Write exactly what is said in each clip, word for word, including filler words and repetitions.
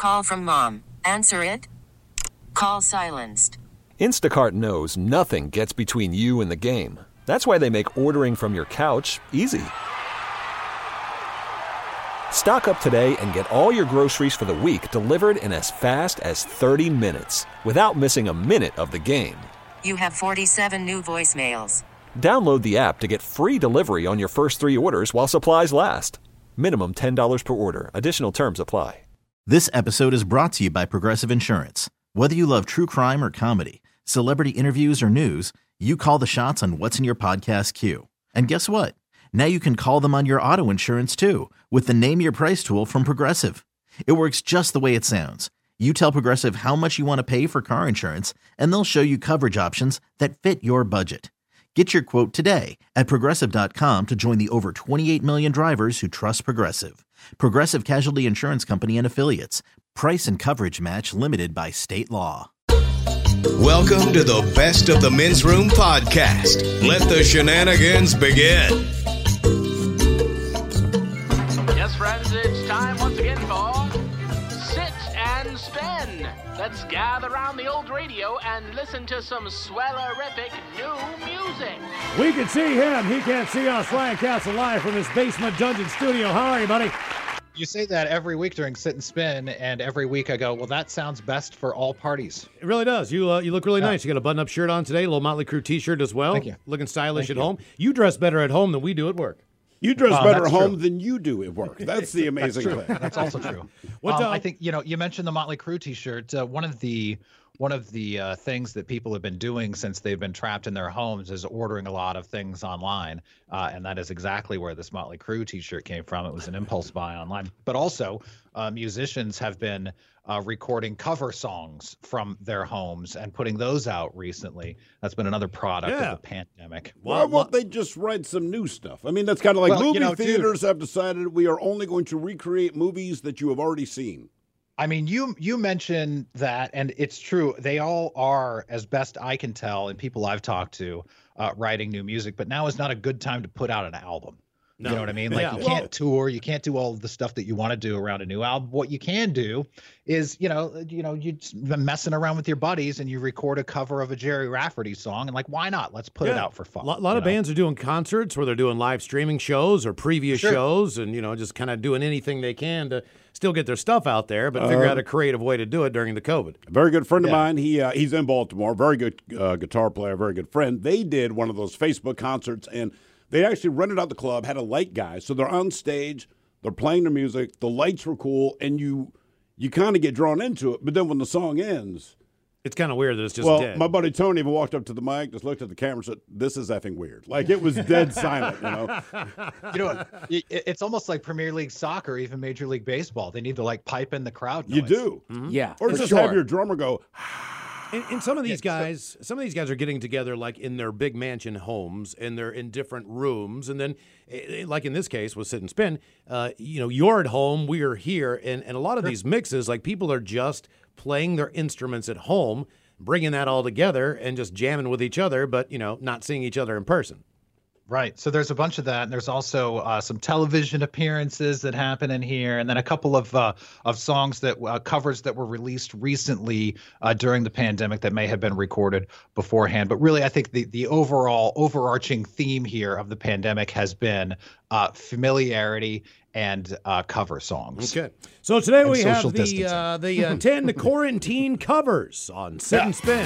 Call from mom. Answer it. Call silenced. Instacart knows nothing gets between you and the game. That's why they make ordering from your couch easy. Stock up today and get all your groceries for the week delivered in as fast as thirty minutes without missing a minute of the game. You have forty-seven new voicemails. Download the app to get free delivery on your first three orders while supplies last. Minimum ten dollars per order. Additional terms apply. This episode is brought to you by Progressive Insurance. Whether you love true crime or comedy, celebrity interviews or news, you call the shots on what's in your podcast queue. And guess what? Now you can call them on your auto insurance too with the Name Your Price tool from Progressive. It works just the way it sounds. You tell Progressive how much you want to pay for car insurance, and they'll show you coverage options that fit your budget. Get your quote today at Progressive dot com to join the over twenty-eight million drivers who trust Progressive. Progressive Casualty Insurance Company and Affiliates. Price and coverage match limited by state law. Welcome to the Best of the Men's Room podcast. Let the shenanigans begin. Yes, friends, it's time once again for Sit and Spin. Let's gather around the old radio and listen to some swellerific new music. We can see him. He can't see us. Ryan Castle live from his basement dungeon studio. How are you, buddy? You say that every week during Sit and Spin, and every week I go, well, that sounds best for all parties. It really does. You uh, you look really Yeah. nice. You got a button-up shirt on today, a little Motley Crue T-shirt as well. Thank you. Looking stylish Thank at you. home. You dress better at home than we do at work. You dress Uh, better at that's home true. than you do at work. That's the amazing That's true. thing. That's also true. What, um, uh, I think, you know, you mentioned the Motley Crue T-shirt. Uh, one of the one of the uh, things that people have been doing since they've been trapped in their homes is ordering a lot of things online, uh, and that is exactly where this Motley Crue T-shirt came from. It was an impulse buy online, but also uh, musicians have been uh, recording cover songs from their homes and putting those out recently. That's been another product Yeah. of the pandemic. Why won't they just write some new stuff? I mean, that's kind of like Well, movie you know, dude- theaters have decided we are only going to recreate movies that you have already seen. I mean, you you mentioned that, and it's true. They all are, as best I can tell, and people I've talked to, uh, writing new music. But now is not a good time to put out an album. No. You know what I mean? Like Yeah, you well- can't tour, you can't do all of the stuff that you want to do around a new album. What you can do is, you know, you know, you're messing around with your buddies and you record a cover of a Jerry Rafferty song, and like, why not? Let's put it Yeah. out for fun. A lot, lot you of know? bands are doing concerts where they're doing live streaming shows or previous Sure. shows, and you know, just kind of doing anything they can to still get their stuff out there, but figure Uh, out a creative way to do it during the COVID. A very good friend of Yeah. mine. He uh, he's in Baltimore. Very good uh, guitar player. Very good friend. They did one of those Facebook concerts, and they actually rented out the club. Had a light guy, so they're on stage. They're playing their music. The lights were cool, and you you kind of get drawn into it. But then when the song ends, It's kind of weird that it's just well, dead. my buddy Tony even walked up to the mic, just looked at the camera, and said, "This is effing weird." Like it was dead silent. You know. You know, it, it's almost like Premier League soccer, even Major League Baseball. They need to like pipe in the crowd noise. You do. Yeah, Or for just sure. have your drummer go. And, and some of these Yeah, so- guys, some of these guys are getting together like in their big mansion homes, and they're in different rooms. And then, eh, like in this case with Sit and Spin, uh, you know, you're at home, we are here, and and a lot of these mixes, like people are just playing their instruments at home, bringing that all together, and just jamming with each other, but you know, not seeing each other in person. Right. So there's a bunch of that, and there's also uh, some television appearances that happen in here, and then a couple of uh, of songs that uh, covers that were released recently uh, during the pandemic that may have been recorded beforehand. But really, I think the the overall overarching theme here of the pandemic has been uh, familiarity and uh, cover songs. Okay. So today And we have social the distancing. uh, the uh, ten quarantine covers on Sit and Spin.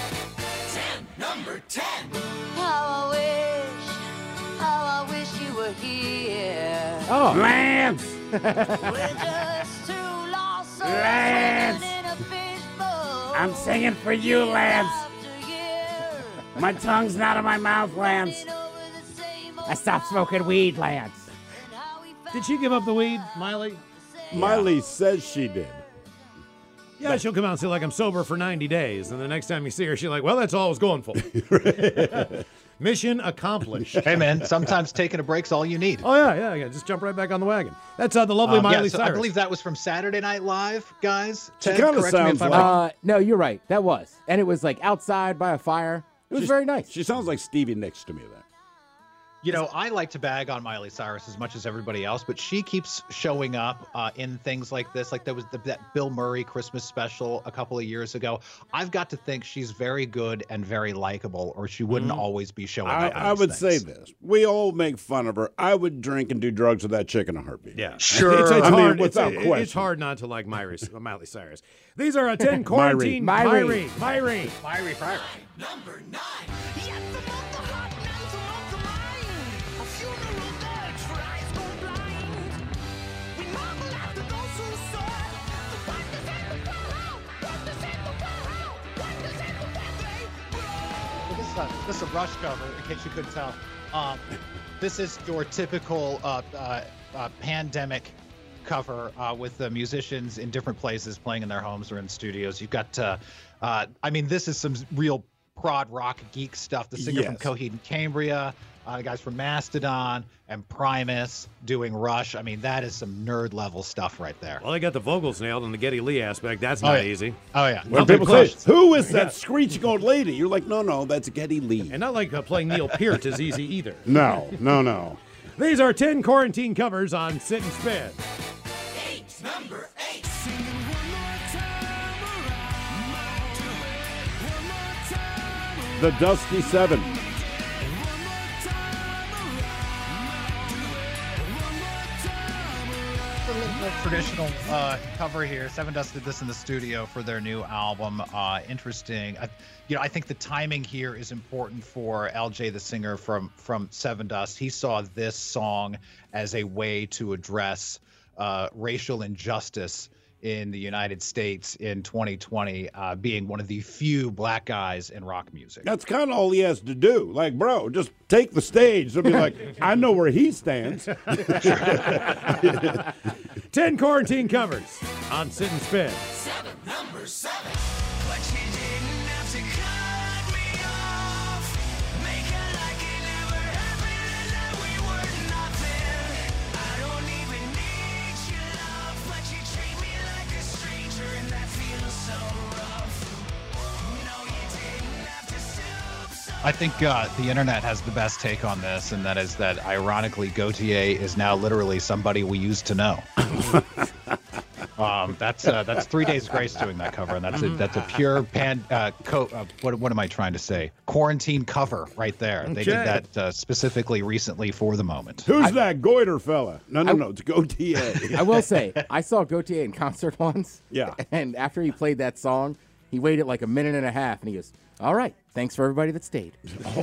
How I wish, how I wish you were here. Oh, Lance! We're just two lost souls Lance! swimming in a fishbowl. I'm singing for you, Lance. After year, My tongue's not in my mouth, Lance. running over the same old I stopped smoking weed, Lance. and how we found Did she give up the weed, Miley? Miley says she did. Yeah, she'll come out and say, like, I'm sober for ninety days. And the next time you see her, she's like, well, that's all I was going for. Mission accomplished. Hey man, sometimes taking a break's all you need. Oh, yeah, yeah, yeah. Just jump right back on the wagon. That's uh, the lovely Um, Miley yeah, so I Cyrus. believe that was from Saturday Night Live, guys. She Ted, kinda correct me if sounds I'm like- wrong. Uh, no, you're right. That was. And it was like outside by a fire. It was She's- very nice. She sounds like Stevie Nicks to me. That You know, I like to bag on Miley Cyrus as much as everybody else, but she keeps showing up uh, in things like this. Like there was the, that Bill Murray Christmas special a couple of years ago. I've got to think she's very good and very likable, or she wouldn't mm-hmm. always be showing I, up. I would things. say this. We all make fun of her. I would drink and do drugs with that chick in a heartbeat. Yeah. Sure. It's, it's I hard. mean, without it's, question. It's hard not to like Miley, Miley Cyrus. These are a ten quarantine. Myri. Myri. Myri Fryer. Number nine. Yet the month of hot man to month of mine. A funeral dirge for eyes go blind. We marvel after those who saw the wonders and the power, wonders and the power, wonders and the power. Well, this is a this is a Rush cover, in case you couldn't tell. Um, this is your typical uh, uh, uh, pandemic cover uh, with the musicians in different places playing in their homes or in studios. You've got, uh, uh, I mean, this is some real prod rock geek stuff. The singer Yes. from Coheed and Cambria, uh, the guys from Mastodon and Primus doing Rush. I mean, that is some nerd level stuff right there. Well, they got the vocals nailed and the Geddy Lee aspect. That's Oh, not yeah. easy. Oh yeah. When Nothing people close. say, who is that screeching old lady? You're like, no, no, that's Geddy Lee. And not like uh, playing Neil Peart is easy either. No, no, no. These are ten quarantine covers on Sit and Spin. Eight. Number eight. The Dusty Seven. A little more traditional uh, cover here. Seven Dust did this in the studio for their new album. Uh, interesting. I, you know, I think the timing here is important for L J, the singer from from Seven Dust. He saw this song as a way to address uh, racial injustice in the United States in twenty twenty, uh, being one of the few black guys in rock music. That's kind of all he has to do. Like, bro, just take the stage. They'll be like, I know where he stands. ten quarantine covers on Sit and Spin. Seven. Number seven. But you didn't have to cut me off. Make it like it never happened and that we were nothing. I don't even need your love, but you treat me like a stranger and that feels so rough. No, you didn't have to stoop so I think uh, the internet has the best take on this, and that is that, ironically, Gautier is now literally somebody we used to know. um, that's uh, that's Three Days Grace doing that cover, and that's a that's a pure pan. Uh, co- uh, what what am I trying to say? Quarantine cover right there. They did Okay. that uh, specifically recently for the moment. Who's that goiter fella? No, no, I- no, it's Gautier. I will say, I saw Gautier in concert once. Yeah. And after he played that song, he waited like a minute and a half, and he goes, all right, thanks for everybody that stayed.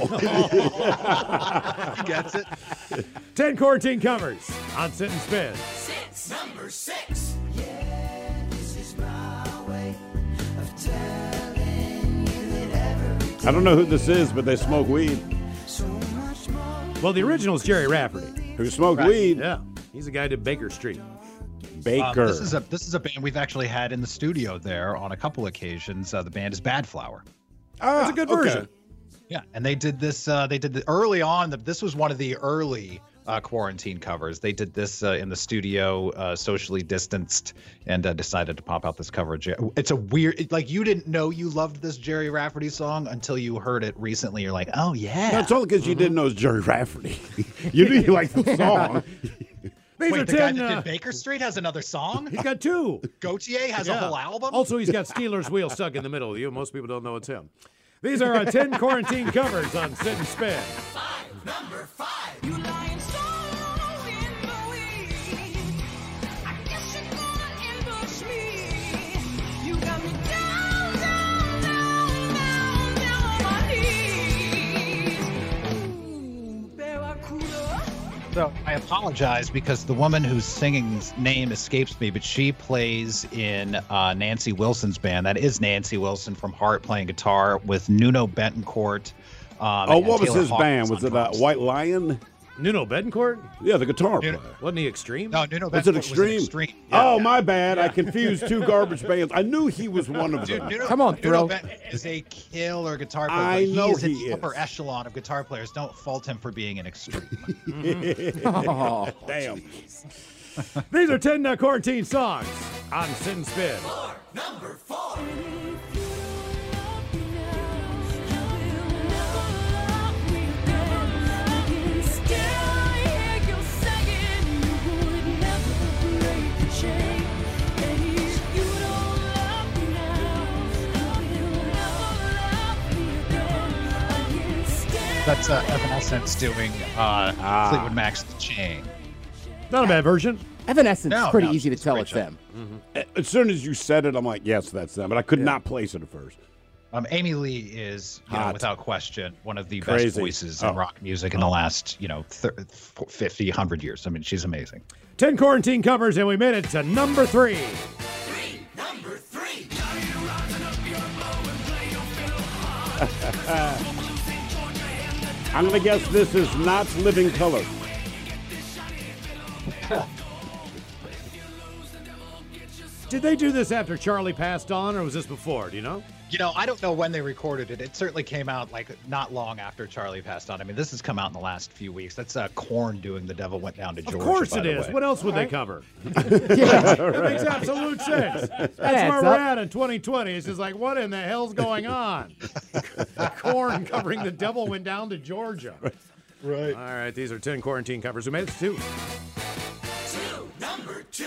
He gets it. ten quarantine covers on Sit and Spin. six. Number six. Yeah, this is my way of telling you that every I don't know who this is, but they smoke weed. so much more. Well, the original is Jerry Rafferty. Who smoke Right. weed? Yeah. He's a guy to Baker Street. Baker. Um, this is a this is a band we've actually had in the studio there on a couple occasions. Uh, the band is Bad Flower. ah, That's a good okay. version. Yeah, and they did this. Uh, they did the early on. The, this was one of the early uh, quarantine covers. They did this uh, in the studio, uh, socially distanced, and uh, decided to pop out this cover. of Jer- It's a weird, it- like you didn't know you loved this Jerry Rafferty song until you heard it recently. You're like, oh yeah. That's all because you didn't know it was Jerry Rafferty. You knew you liked the song. These Wait, are the guy ten. that Uh, did Baker Street has another song. he's got two. Gautier has a Yeah. whole album. Also, he's got Steelers wheel stuck in the middle of you. Most people don't know it's him. These are our ten quarantine covers on Sit and Spin. Number five. You lying so in the weeds. I guess you're gonna ambush me. You got me down, down, down, down, down on my knees. Ooh, Barracuda. So I apologize because the woman who's singing's name escapes me, but she plays in uh, Nancy Wilson's band. That is Nancy Wilson from Heart playing guitar with Nuno Betancourt. Um, Oh, and what was Taylor his Hawkins band? on Was it uh, drums. White Lion? Nuno Betancourt? Yeah, the guitar Nuno- player. Wasn't he extreme? No, Nuno Was Betancourt it Extreme? was Extreme. Oh, Yeah. my bad. I confused two garbage bands. I knew he was one of Dude, them. Nuno, Come on, Nuno Thrill. Benton is a killer guitar player. I but know he is in he the upper is. echelon of guitar players. Don't fault him for being an extreme. Oh, Damn. These are ten uh, quarantine songs on Sit and Spin. Number four. Stay That's uh, Evanescence doing uh, Ah. Fleetwood Mac's The Chain. Not a bad version. Evanescence No, is pretty no, easy to it's a tell great it's show. them. As soon as you said it, I'm like, yes, that's them. But I could not place it at first. Um, Amy Lee is, you know, Hot. without question, one of the Crazy. best voices Oh. in rock music in the last, you know, thirty, fifty, one hundred years. I mean, she's amazing. ten quarantine covers, and we made it to number three. Number three. I'm going to guess this is not Living Color. Did they do this after Charlie passed on, or was this before? Do you know? You know, I don't know when they recorded it. It certainly came out like not long after Charlie passed on. I mean, this has come out in the last few weeks. That's uh, Korn doing The Devil Went Down to Georgia. Of course by it the is. way. What else would they cover? Yeah. It makes absolute sense. That's adds where we're up. at in twenty twenty. It's just like, what in the hell's going on? Korn covering The Devil Went Down to Georgia. Right. All right, these are ten quarantine covers. We made it to two. Two. Number two.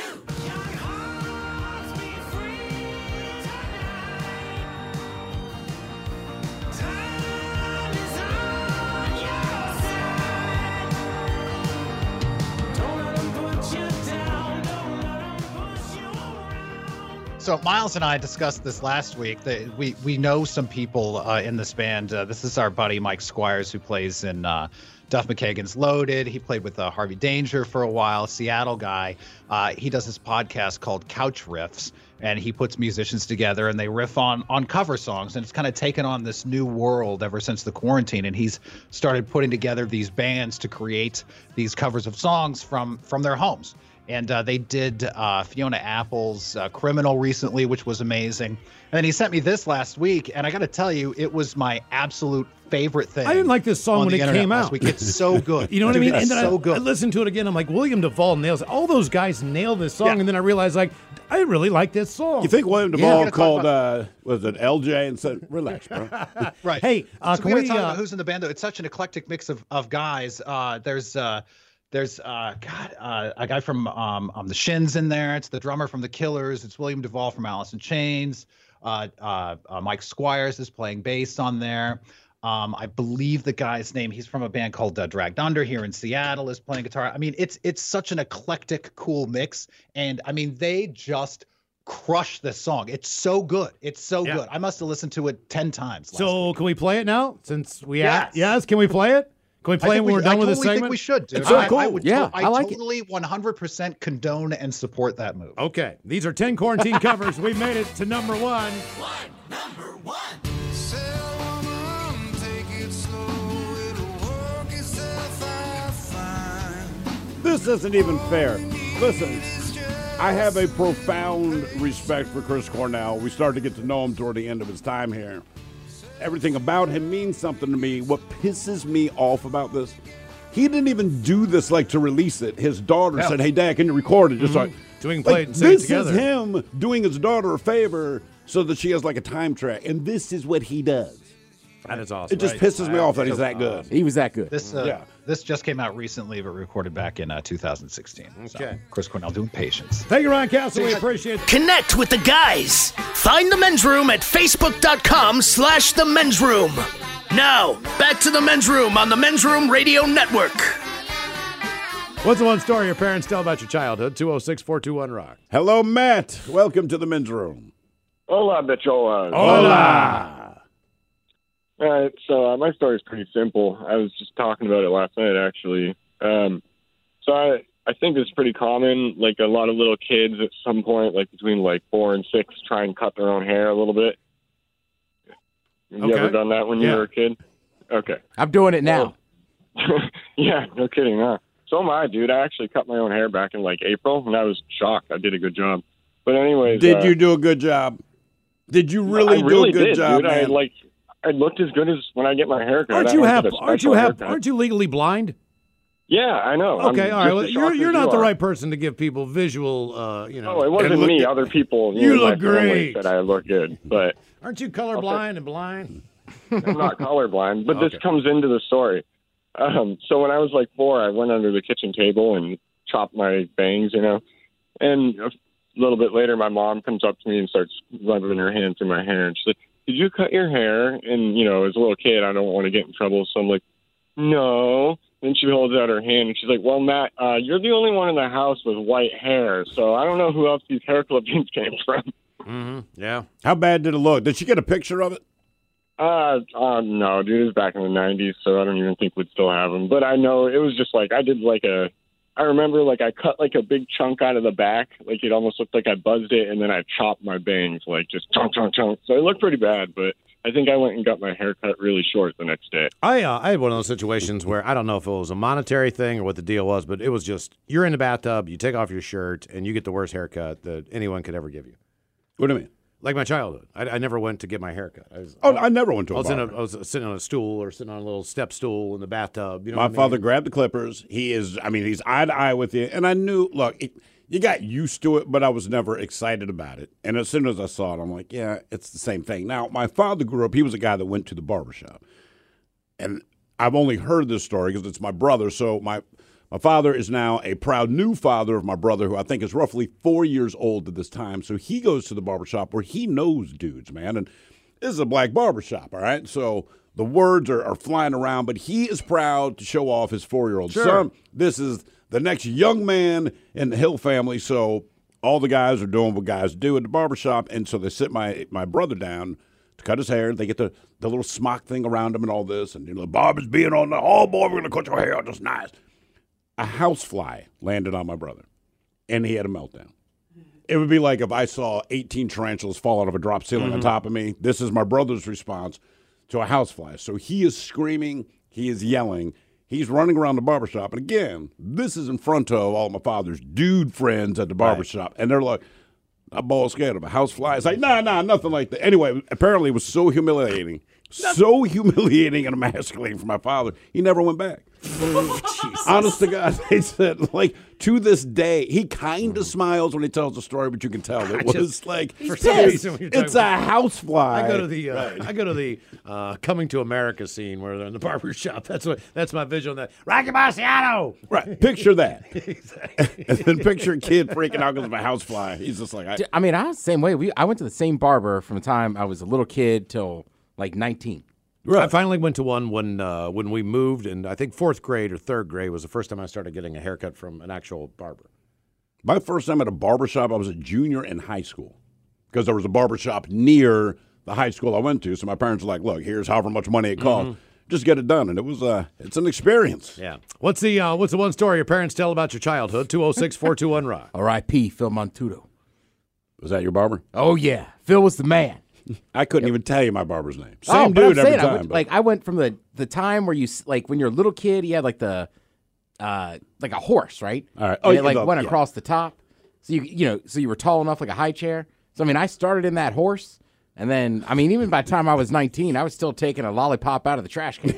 So Miles and I discussed this last week. That we we know some people uh, in this band. Uh, this is our buddy Mike Squires, who plays in uh, Duff McKagan's Loaded. He played with uh, Harvey Danger for a while. Seattle guy. Uh, he does this podcast called Couch Riffs, and he puts musicians together and they riff on on cover songs. And it's kind of taken on this new world ever since the quarantine. And he's started putting together these bands to create these covers of songs from from their homes. And uh, they did uh, Fiona Apple's uh, Criminal recently, which was amazing. And then he sent me this last week, and I got to tell you, it was my absolute favorite thing. I didn't like this song on when the it internet came last out. week. It's so good. You know what Dude, I mean? It's And then so I, good. I listened to it again. I'm like, William Duvall nails it. All those guys nail this song. Yeah. And then I realized, like, I really like this song. You think William Yeah, Duvall we're gonna talk called, about- uh, was it L J and said, relax, bro? Right. Hey, uh, so can we're we, gonna talk uh, about who's in the band, though. It's such an eclectic mix of, of guys. Uh, there's uh, there's uh, God, uh, a guy from um, um, the Shins in there. It's the drummer from the Killers. It's William Duvall from Alice in Chains. Uh, uh, uh, Mike Squires is playing bass on there. Um, I believe the guy's name, he's from a band called uh, Dragged Under here in Seattle, is playing guitar. I mean, it's it's such an eclectic, cool mix. And I mean, they just crush this song. It's so good. It's so Yeah. good. I must have listened to it ten times. last So week. can we play it now? Since we Yes. asked, yes, can we play it? Can we I play it think when we, we're done I with this totally segment? think we should, dude. It's so I, cool. I would Yeah, to- I, I like it. totally one hundred percent condone and support that move. Okay, these are ten quarantine covers. We made it to number one. One. Number one. Sail woman, take it slow. It'll work itself out fine. This isn't even fair. Listen, I have a profound respect for Chris Cornell. We started to get to know him toward the end of his time here. Everything about him means something to me. What pisses me off about this, he didn't even do this like to release it. His daughter No. said, hey, Dad, can you record it? Just like, So we can play like, it and sing it this together. is him doing his daughter a favor so that she has like a time track. And this is what he does. That is awesome. It just pisses me off that he's that good. He was that good. This uh, Yeah. this just came out recently, but recorded back in uh, two thousand sixteen. So, Okay. Chris Cornell doing Patience. Thank you, Ryan Castle. We appreciate it. Connect with the guys. Find the men's room at facebook.com slash the men's room. Now, back to the men's room on the Men's Room Radio Network. What's the one story your parents tell about your childhood? two oh six, four two one, rock. Hello, Matt. Welcome to the men's room. Hola, bicholas. Hola. All right, so uh, my story is pretty simple. I was just talking about it last night, actually. Um, so I, I think it's pretty common. Like a lot of little kids at some point, like between like four and six, try and cut their own hair a little bit. Have you Okay. ever done that when you Yeah. were a kid? Okay. I'm doing it now. Yeah, no kidding, huh? So am I, dude. I actually cut my own hair back in like April, and I was shocked. I did a good job. But anyways, Did uh, you do a good job? Did you really, I really do a good did, job, dude. I man? like. I looked as good as when I get my haircut. Aren't I you don't have? get a Aren't you special have? haircut. Aren't you legally blind? Yeah, I know. Okay, I'm all right. just Well, as you're shocked you're as not you the are. right person to give people visual. Uh, you know. No, it wasn't and look me. at- Other people. You know, look my family great. Said I look good, but Aren't you colorblind and blind? I'm not colorblind. But Okay. this comes into the story. Um, so when I was like four, I went under the kitchen table and chopped my bangs, you know. And a little bit later, my mom comes up to me and starts rubbing her hand through my hair, and she's like, "Did you cut your hair?" And you know, as a little kid, I don't want to get in trouble, so I'm like, no. Then she holds out her hand, and she's like, well, Matt, uh, you're the only one in the house with white hair, so I don't know who else these hair clippings came from. Mm-hmm. Yeah. How bad did it look? Did she get a picture of it? Uh, uh, no, dude, it was back in the nineties, so I don't even think we'd still have them. But I know it was just like, I did like a, I remember like I cut like a big chunk out of the back, like it almost looked like I buzzed it, and then I chopped my bangs, like just chunk, chunk, chunk. So it looked pretty bad, but I think I went and got my hair cut really short the next day. I uh, I had one of those situations where I don't know if it was a monetary thing or what the deal was, but it was just you're in the bathtub, you take off your shirt, and you get the worst haircut that anyone could ever give you. What do you mean? Like my childhood. I, I never went to get my haircut. I was, Oh, I never went to a I was, in a, barber. I was sitting on a stool or sitting on a little step stool in the bathtub. You know My what I mean? father grabbed the clippers. He is, I mean, he's eye to eye with you. And I knew, look, it, you got used to it, but I was never excited about it. And as soon as I saw it, I'm like, yeah, it's the same thing. Now, my father grew up, he was a guy that went to the barbershop. And I've only heard this story because it's my brother. So my my father is now a proud new father of my brother, who I think is roughly four years old at this time. So he goes to the barbershop where he knows dudes, man. And this is a black barbershop, all right? So the words are, are flying around, but he is proud to show off his four-year-old Sure. son. This is the next young man in the Hill family. So all the guys are doing what guys do at the barbershop. And so they sit my my brother down to cut his hair. They get the, the little smock thing around him and all this. And you know, the barber's being on the, oh, boy, we're going to cut your hair out just nice. A housefly landed on my brother, and he had a meltdown. It would be like if I saw eighteen tarantulas fall out of a drop ceiling Mm-hmm. on top of me. This is my brother's response to a housefly. So he is screaming. He is yelling. He's running around the barbershop. And again, this is in front of all my father's dude friends at the barbershop. And they're like, that boy's scared of a housefly. It's like, nah, nah, nothing like that. Anyway, apparently it was so humiliating. So humiliating and emasculating for my father. He never went back. Honest to God, they said, like, to this day, he kind of smiles when he tells the story, but you can tell it I was just- like, for some reason when you're it's talking a about- housefly. I go to the uh, I go to the uh, Coming to America scene where they're in the barber shop. That's what that's my visual. That Rocky Marciano. Right, picture that. And then picture a kid freaking out because of a housefly. He's just like, I, I mean, I was the same way. We I went to the same barber from the time I was a little kid till like nineteen. I finally went to one when uh, when we moved, and I think fourth grade or third grade was the first time I started getting a haircut from an actual barber. my first time at a barbershop, I was a junior in high school because there was a barbershop near the high school I went to. So my parents were like, look, here's however much money it costs. Mhm. Just get it done. And it was uh, it's an experience. Yeah. What's the uh, what's the one story your parents tell about your childhood? two oh six, four two one, rock. R I P Phil Montudo. Was that your barber? Oh, yeah. Phil was the man. I couldn't even tell you my barber's name. Oh, Same but I'm dude every saying, I time. went- but- like I went from the the time where you s- like when you're a little kid, he had like the uh like a horse, right? All right. And Oh, it yeah, like the- went yeah. across the top. So you you know, so you were tall enough like a high chair. So I mean, I started in that horse, and then I mean, even by the time I was nineteen, I was still taking a lollipop out of the trash can.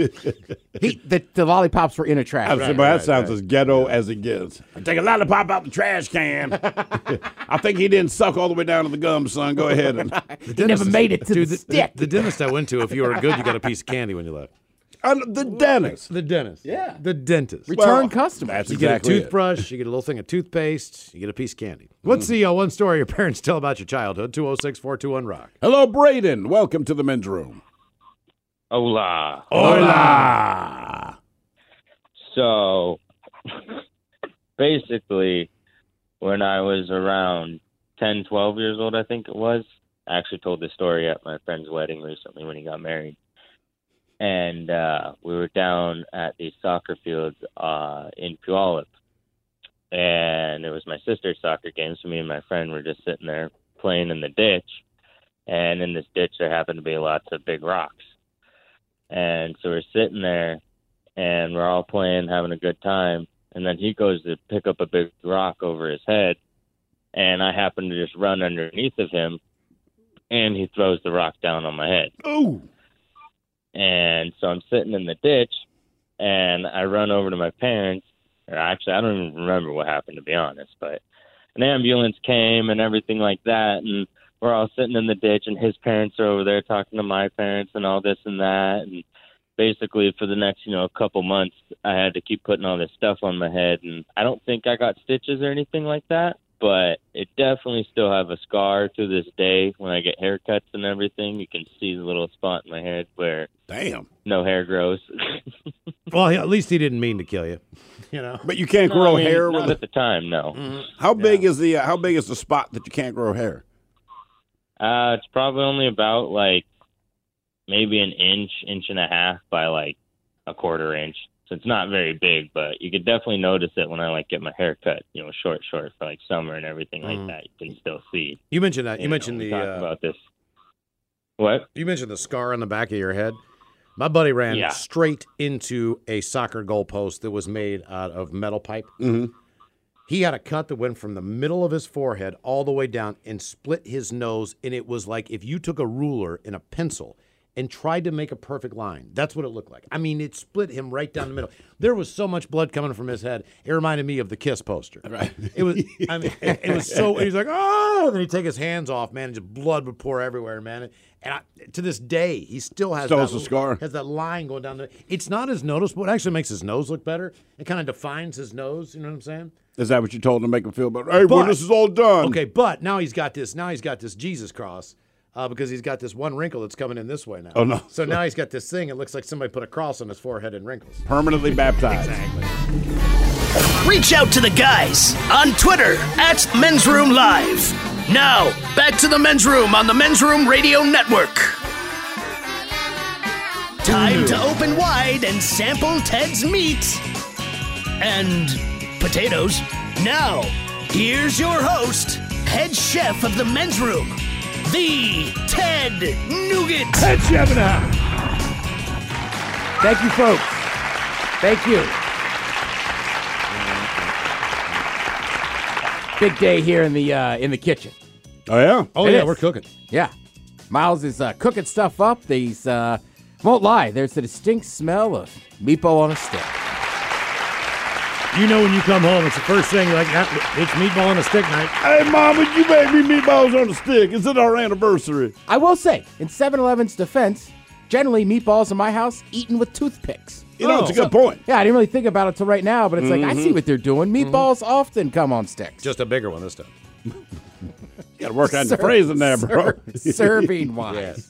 he, the the lollipops were in a trash I was can. saying, but that sounds as ghetto as it gets. I take a lollipop out the trash can. I think he didn't suck all the way down to the gum, son. Go ahead. And He never made it to Dude, the the, stick. the dentist I went to, if you were good, you got a piece of candy when you left. Uh, the dentist. The dentist. Yeah. The dentist. Return Well, customer. That's You exactly get a it. toothbrush, you get a little thing of toothpaste, you get a piece of candy. What's the uh, one story your parents tell about your childhood? two oh six, four two one, rock. Hello, Braden. Welcome to the men's room. Hola. Hola. So, basically, when I was around ten, twelve years old, I think it was, I actually told this story at my friend's wedding recently when he got married. And uh, we were down at the soccer field uh, in Puyallup. And it was my sister's soccer game, so me and my friend were just sitting there playing in the ditch. And in this ditch, there happened to be lots of big rocks. And so we're sitting there, and we're all playing, having a good time. And then he goes to pick up a big rock over his head, and I happen to just run underneath of him, and he throws the rock down on my head. Oh. And so I'm sitting in the ditch, and I run over to my parents. Or actually, I don't even remember what happened, to be honest. But an ambulance came and everything like that, and we're all sitting in the ditch, and his parents are over there talking to my parents and all this and that. And basically, for the next, you know, couple months, I had to keep putting all this stuff on my head. And I don't think I got stitches or anything like that. but it definitely still have a scar to this day. When I get haircuts and everything, you can see the little spot in my head where damn no hair grows. Well, at least he didn't mean to kill you. You know, but you can't No, grow I mean, hair not with at the time. No, Mm-hmm. How big is the uh, How big is the spot that you can't grow hair? uh, it's probably only about like maybe an inch, inch and a half by like a quarter inch. So it's not very big, but you could definitely notice it when I like get my hair cut, you know, short, short for like summer and everything Mm. like that. You can still see. You mentioned that. You, know, mentioned we the talked uh, about this. What? You mentioned the scar on the back of your head. My buddy ran Yeah. straight into a soccer goalpost that was made out of metal pipe. Mm-hmm. He had a cut that went from the middle of his forehead all the way down and split his nose, and it was like if you took a ruler and a pencil and tried to make a perfect line. That's what it looked like. I mean, it split him right down the middle. There was so much blood coming from his head. It reminded me of the Kiss poster. Right. It was. I mean, it, it was so. He's like, oh, and then he'd take his hands off, man, and just blood would pour everywhere, man. And I, to this day, he still has Still that has the scar. Has that line going down the. It's not as noticeable. It actually makes his nose look better. It kind of defines his nose. You know what I'm saying? Is that what you told him to make him feel better? Hey, when But- this is all done. Okay, but now he's got this. Now he's got this Jesus cross. Uh, because he's got this one wrinkle that's coming in this way now. Oh, no. So now he's got this thing. It looks like somebody put a cross on his forehead and wrinkles. Permanently baptized. Exactly. Reach out to the guys on Twitter at Men's Room Live. Now, back to the Men's Room on the Men's Room Radio Network. Time to open wide and sample Ted's meat and potatoes. Now, here's your host, head chef of the Men's Room, the Ted Nugent. Head chef in the house. Thank you, folks. Thank you. Big day here in the uh, in the kitchen. Oh yeah. Oh It yeah, is. we're cooking. Yeah, Miles is uh, cooking stuff up. These uh, won't lie. There's the distinct smell of meatball on a stick. You know when you come home, it's the first thing you're like, "Ah, it's meatball on a stick night. Hey, Mama, you made me meatballs on a stick. Is it our anniversary? I will say, in seven eleven's defense, generally meatballs in my house eaten with toothpicks. You know, Oh. it's a good point. Yeah, I didn't really think about it till right now, but it's like I see what they're doing. Meatballs often come on sticks. Just a bigger one this time. Got to work on the Ser- phrasing there, bro. ser- serving wise.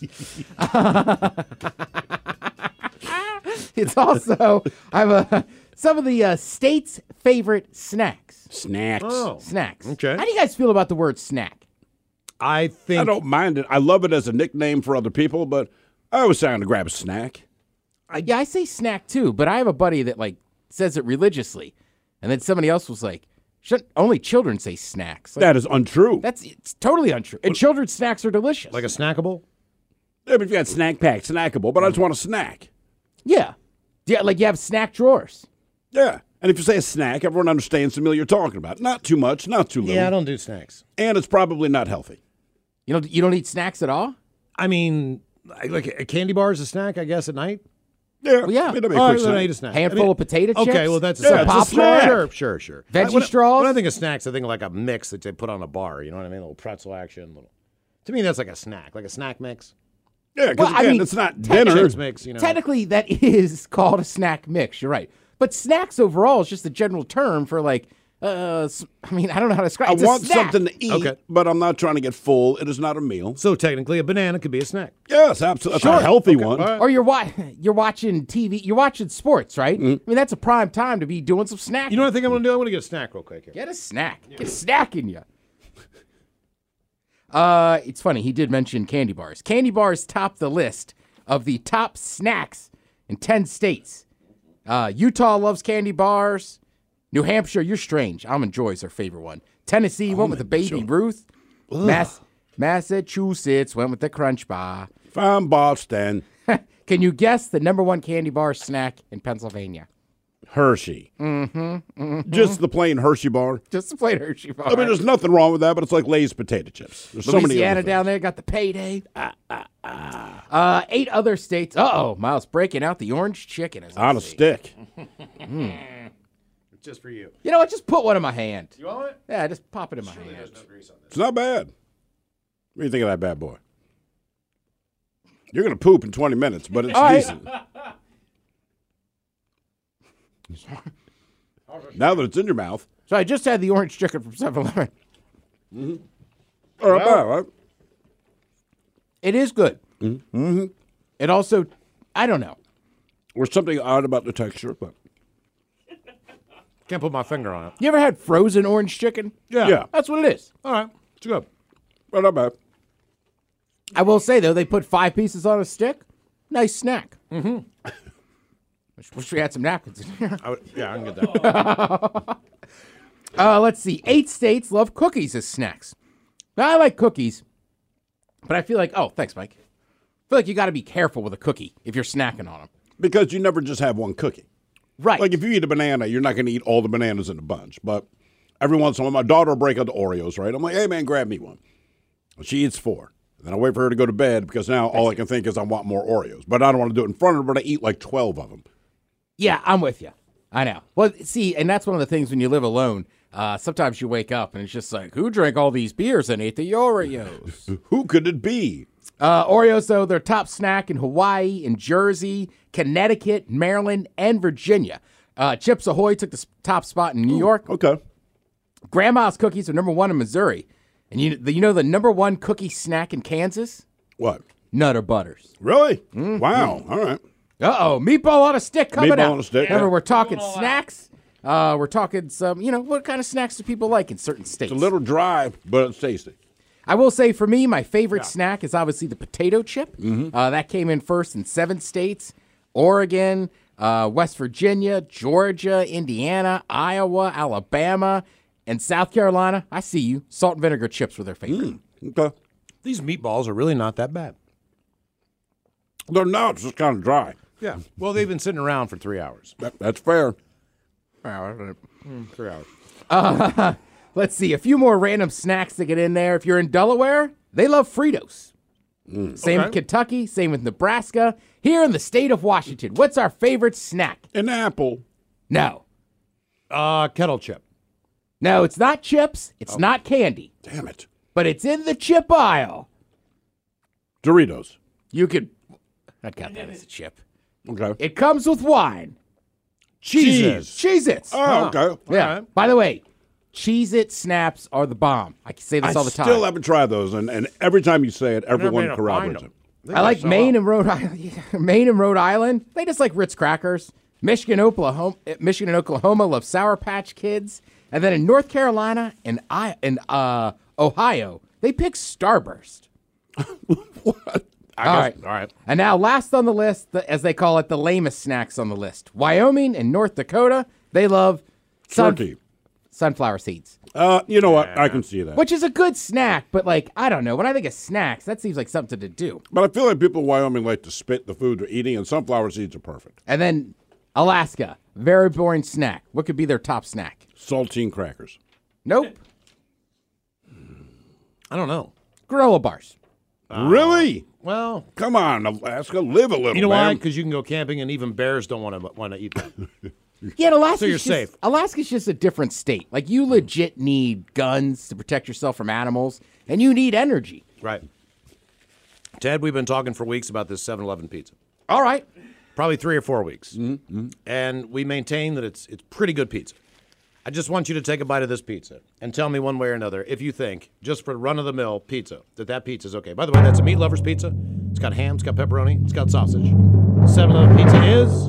It's also I have a some of the uh, state's favorite snacks. Snacks. Oh. Snacks. Okay. How do you guys feel about the word snack? I think I don't mind it. I love it as a nickname for other people, but I always trying to grab a snack. I, yeah, I say snack too, but I have a buddy that like says it religiously, and then somebody else was like, "Shouldn't only children say snacks?" Like, That is untrue. that's it's totally untrue. And children's snacks are delicious. like a snackable. Yeah, but if you got snack pack, snackable, but I just want a snack. yeah, yeah, like you have snack drawers. Yeah. And if you say a snack, everyone understands the meal you're talking about. Not too much, not too little. Yeah, I don't do snacks. And it's probably not healthy. You don't you don't eat snacks at all? I mean, I- like a candy bar is a snack, I guess, at night. Yeah. Well, yeah. I mean, that'd be a Oh, quick then I snack. eat a snack. Handful I mean- of potato chips. Okay, well that's Yeah, some it's a popcorn. snack. Sure, sure, sure. Veggie when, straws? When I think of snacks, I think of like a mix that they put on a bar. You know what I mean? A little pretzel action. Little. To me, that's like a snack, like a snack mix. Yeah, because Well, I again, mean, it's not technically- dinner. Chips mix. You know. Technically, that is called a snack mix. You're right. But snacks overall is just a general term for like. Uh, s- I mean, I don't know how to describe. I It's a want snack. something to eat, Okay. but I'm not trying to get full. It is not a meal. So technically, a banana could be a snack. Yes, absolutely. Sure. That's a healthy Okay, one. all right. Or you're wa- you're watching T V. You're watching sports, right? Mm-hmm. I mean, that's a prime time to be doing some snacking. You know what I think I'm gonna do? I'm gonna get a snack real quick here. Get a snack. Get a snack in you. Uh, it's funny. He did mention candy bars. Candy bars top the list of the top snacks in ten states. Uh, Utah loves candy bars. New Hampshire, you're strange. Almond Joy's our favorite one. Tennessee went with the Baby Ruth. Mass- Massachusetts went with the Crunch Bar. Fine Boston. Can you guess the number one candy bar snack in Pennsylvania? Hershey. Mm-hmm, Just the plain Hershey bar. Just a plain Hershey bar. I mean, there's nothing wrong with that, but it's like Lay's potato chips. There's so many Louisiana other down there got the payday. Ah, ah, ah. Uh, eight other states. Uh-oh, Miles breaking out the orange chicken. As I on a see. stick. Just for you. You know what? Just put one in my hand. You want it? Yeah, just pop it in my hand. It's not bad. What do you think of that bad boy? You're going to poop in twenty minutes, but it's All right. decent. Now that it's in your mouth. So I just had the orange chicken from seven eleven. Mm-hmm. All right, Well, all right. It is good. Mm-hmm. It also, I don't know. There's something odd about the texture, but Can't put my finger on it. You ever had frozen orange chicken? Yeah. Yeah. That's what it is. All right. It's good. but not bad. I will say, though, they put five pieces on a stick. Nice snack. Mm-hmm. Wish, wish we had some napkins in here. I would, yeah, I can get that. uh, let's see. Eight states love cookies as snacks. Now, I like cookies, but I feel like, oh, thanks, Mike. I feel like you got to be careful with a cookie if you're snacking on them. Because you never just have one cookie. Right. Like if you eat a banana, you're not going to eat all the bananas in a bunch. But every once in a while, my daughter will break out the Oreos, right? I'm like, hey, man, grab me one. She eats four. Then I wait for her to go to bed because now all I can think is I want more Oreos. But I don't want to do it in front of her, but I eat like twelve of them. Yeah, I'm with you. I know. Well, see, and that's one of the things when you live alone. Uh, sometimes you wake up and it's just like, who drank all these beers and ate the Oreos? Who could it be? Uh, Oreos, though, they're top snack in Hawaii, in Jersey, Connecticut, Maryland, and Virginia. Uh, Chips Ahoy took the s- top spot in New York. Okay. Grandma's cookies are number one in Missouri. And you, the, you know the number one cookie snack in Kansas? What? Nutter Butters. Really? Wow. All right. Uh-oh, meatball on a stick coming Meatball out. on a stick, Remember, yeah. we're talking snacks. Uh, we're talking some, you know, what kind of snacks do people like in certain states? It's a little dry, but it's tasty. I will say, for me, my favorite snack is obviously the potato chip. Mm-hmm. Uh, that came in first in seven states: Oregon, uh, West Virginia, Georgia, Indiana, Iowa, Alabama, and South Carolina. I see you. Salt and vinegar chips were their favorite. Mm, okay. These meatballs are really not that bad. They're not. It's just kind of dry. Yeah. Well, they've been sitting around for three hours. That, that's fair. Mm, three hours. Uh, let's see. A few more random snacks to get in there. If you're in Delaware, they love Fritos. Mm. Same Okay. with Kentucky. Same with Nebraska. Here in the state of Washington, what's our favorite snack? An apple. No. Uh, kettle chip. No, it's not chips. It's not candy. Damn it. But it's in the chip aisle. Doritos. You could... I'd count that as a chip. Okay. It comes with wine. Cheese. Cheez-Its. Oh, okay. Yeah. All right. By the way, Cheez-It snaps are the bomb. I can say this I all the time. still haven't tried those, and, and every time you say it, never everyone been able to corroborates find it. them. I like Maine and Rhode Island. Maine and Rhode Island. They just like Ritz crackers. Michigan, Oklahoma, Michigan and Oklahoma love Sour Patch Kids. And then in North Carolina and I and uh, Ohio, they pick Starburst. What? All right. All right. And now last on the list, the, as they call it, the lamest snacks on the list. Wyoming and North Dakota, they love sun- Turkey. sunflower seeds. Uh, you know what? I can see that. Which is a good snack, but like, I don't know. When I think of snacks, that seems like something to do. But I feel like people in Wyoming like to spit the food they're eating, and sunflower seeds are perfect. And then Alaska, very boring snack. What could be their top snack? Saltine crackers. Nope. I don't know. Granola bars. Really? Well, Come on, Alaska, live a little. you know why? man. Because you can go camping, and even bears don't want to want to eat that. Yeah, and Alaska's So you're just, safe. Alaska's just a different state. Like, you legit need guns to protect yourself from animals, and you need energy. Right. Ted, we've been talking for weeks about this seven eleven pizza. All right. Probably three or four weeks. Mm-hmm. And we maintain that it's it's pretty good pizza. I just want you to take a bite of this pizza and tell me one way or another if you think, just for run-of-the-mill pizza, that that pizza is okay. By the way, that's a meat lover's pizza. It's got ham, it's got pepperoni, it's got sausage. seven eleven pizza is...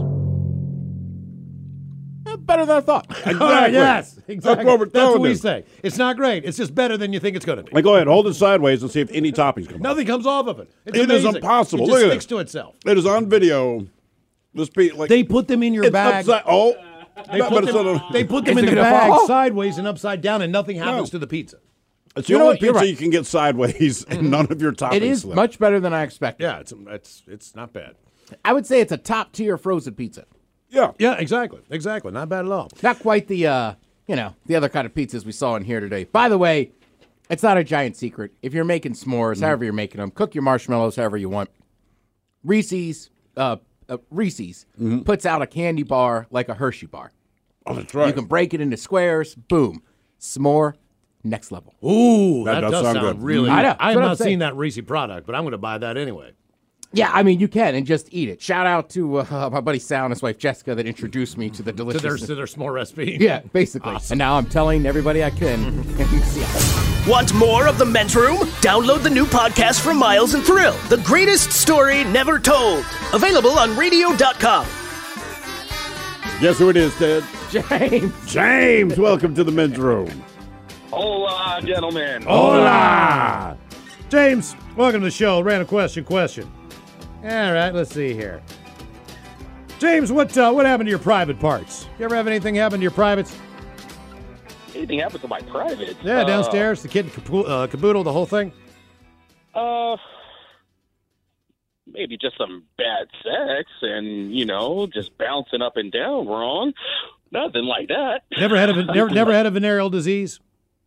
Eh, better than I thought. Exactly. yes, exactly. That's what we're That's telling what we you. say. It's not great. It's just better than you think it's going to be. Like, go ahead, hold it sideways and see if any toppings come. Nothing comes off of it. It's It is amazing. impossible. It Look just at sticks it. to itself. It is on video. This pe- like They put them in your it's bag. upside. Oh, They no, put, but it's them, on a- they put them Is in it the gonna bag fall? sideways and upside down, and nothing happens No. to the pizza. It's the You know only what? You're pizza right. you can get sideways, and none of your toppings. It is slip. much better than I expected. Yeah, it's it's it's not bad. I would say it's a top-tier frozen pizza. Yeah. Yeah, exactly, exactly. Not bad at all. Not quite the, uh, you know, the other kind of pizzas we saw in here today. By the way, it's not a giant secret. If you're making s'mores, however you're making them, cook your marshmallows however you want. Reese's, uh, uh, Reese's puts out a candy bar like a Hershey bar. Oh, that's right. You can break it into squares. Boom. S'more, next level. Ooh, That that, does does sound sound, good. really. I know, I that's have what I'm not saying. seen that Reese product, but I'm going to buy that anyway. Yeah, I mean, you can and just eat it. Shout out to uh, my buddy Sal and his wife Jessica that introduced me to the To delicious. their to their s'more recipe. Yeah, basically. Awesome. And now I'm telling everybody I can. See ya. Want more of The Men's Room? Download the new podcast from Miles and Thrill, The Greatest Story Never Told. Available on radio dot com. Guess who it is, Ted? James. James, welcome to the Men's Room. Hola, gentlemen. Hola. James, welcome to the show. Random question, question. All right, let's see here. James, what uh, what happened to your private parts? You ever have anything happen to your privates? Anything happened to my private? Yeah, downstairs, the kid and uh, caboodle, the whole thing? Uh, maybe just some bad sex and, you know, just bouncing up and down wrong. Nothing like that. Never had a never never had a venereal disease?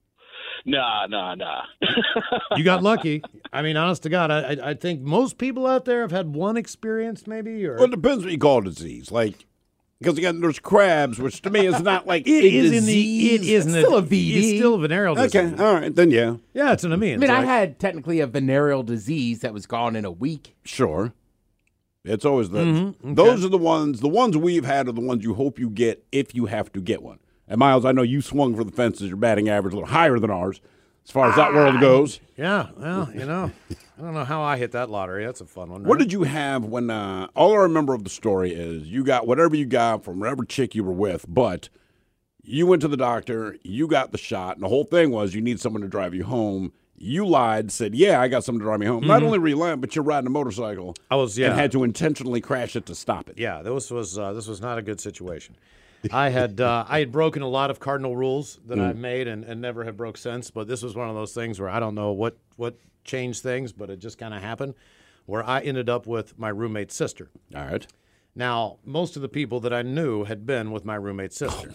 Nah, nah, nah. You got lucky. I mean, honest to God, I, I I think most people out there have had one experience, maybe. Or Well, it depends what you call disease. Like, because again, there's crabs, which to me is not like it a is in the disease. it isn't It's still it- a V D. It's still a venereal disease. Okay, all right, then yeah, Yeah, that's what I mean. I mean, It's I like- had technically a venereal disease that was gone in a week. sure. It's always the Mhm, okay. those are the ones. The ones we've had are the ones you hope you get if you have to get one. And Miles, I know you swung for the fences. Your batting average a little higher than ours, as far as that world goes. Yeah, well, you know, I don't know how I hit that lottery. That's a fun one. What right? did you have when? Uh, all I remember of the story is you got whatever you got from whatever chick you were with, but you went to the doctor, you got the shot, and the whole thing was you need someone to drive you home. You lied, said, "Yeah, I got someone to drive me home." Not only were you lying, but you're riding a motorcycle. I was, yeah. and had to intentionally crash it to stop it. Yeah, this was uh, this was not a good situation. I had uh, I had broken a lot of cardinal rules that I've made and, and never have broke since. But this was one of those things where I don't know what what changed things, but it just kind of happened. Where I ended up with my roommate's sister. All right. Now, most of the people that I knew had been with my roommate's sister.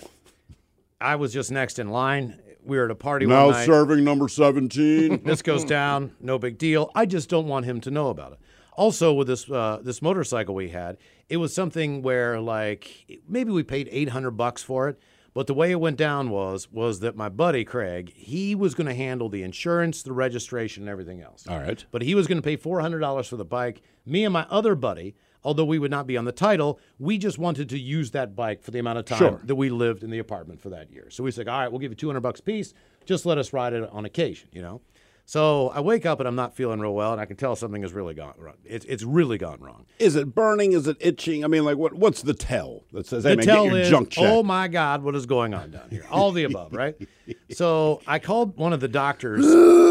I was just next in line. We were at a party Now one night. serving number seventeen. This goes down, no big deal. I just don't want him to know about it. Also, with this uh, this motorcycle we had, it was something where like maybe we paid eight hundred bucks for it, but the way it went down was was that my buddy Craig, he was going to handle the insurance, the registration, and everything else. All right. But he was going to pay four hundred dollars for the bike. Me and my other buddy, although we would not be on the title, we just wanted to use that bike for the amount of time Sure. that we lived in the apartment for that year. So we said, all right, we'll give you two hundred bucks a piece. Just let us ride it on occasion, you know? So I wake up and I'm not feeling real well, and I can tell something has really gone wrong. It's, it's really gone wrong. Is it burning? Is it itching? I mean, like, what? What's the tell that says, "Hey, The man, tell get your is, junk checked"? oh my God, what is going on down here? All the above, right? So I called one of the doctors.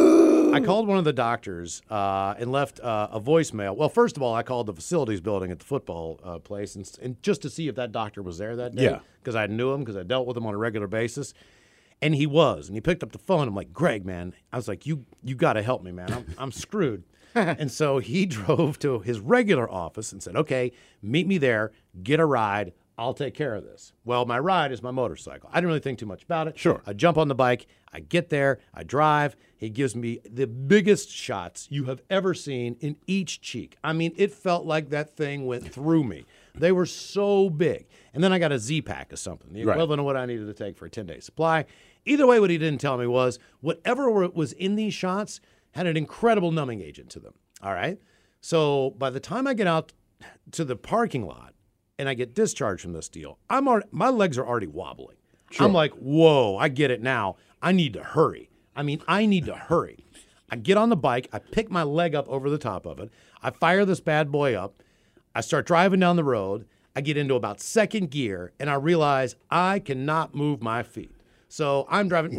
I called one of the doctors uh, and left uh, a voicemail. Well, first of all, I called the facilities building at the football uh, place, and, and just to see if that doctor was there that day. Yeah. Because I knew him, because I dealt with him on a regular basis. And he was, and he picked up the phone. I'm like, Greg, man. I was like, you you got to help me, man. I'm, I'm screwed. And so he drove to his regular office and said, okay, meet me there, get a ride. I'll take care of this. Well, my ride is my motorcycle. I didn't really think too much about it. Sure. I jump on the bike. I get there. I drive. He gives me the biggest shots you have ever seen in each cheek. I mean, it felt like that thing went through me. They were so big. And then I got a Z-Pack of something, the Right. equivalent of what I needed to take for a ten-day supply. Either way, what he didn't tell me was whatever was in these shots had an incredible numbing agent to them. All right? So by the time I get out to the parking lot and I get discharged from this deal, I'm already, my legs are already wobbling. Sure. I'm like, whoa, I get it now. I need to hurry. I mean, I need to hurry. I get on the bike. I pick my leg up over the top of it. I fire this bad boy up. I start driving down the road. I get into about second gear, and I realize I cannot move my feet. So I'm driving,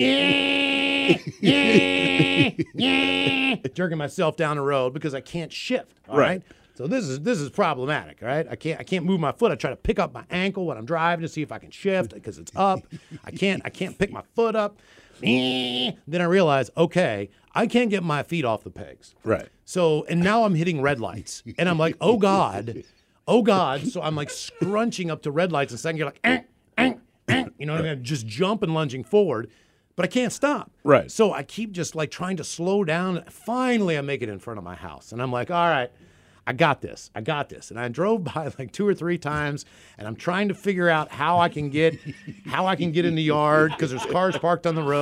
jerking myself down the road because I can't shift. All right. Right. So this is this is problematic, right? I can't I can't move my foot. I try to pick up my ankle when I'm driving to see if I can shift because it's up. I can't I can't pick my foot up. Then I realize, okay, I can't get my feet off the pegs. Right. So and now I'm hitting red lights, and I'm like, oh God, oh God. So I'm like scrunching up to red lights, and second you're like, eh, eh, eh. You know what I mean? Just jump and lunging forward. But I can't stop. Right. So I keep just like trying to slow down. Finally, I make it in front of my house. And I'm like, all right, I got this. I got this. And I drove by like two or three times, and I'm trying to figure out how I can get how I can get in the yard because there's cars parked on the road.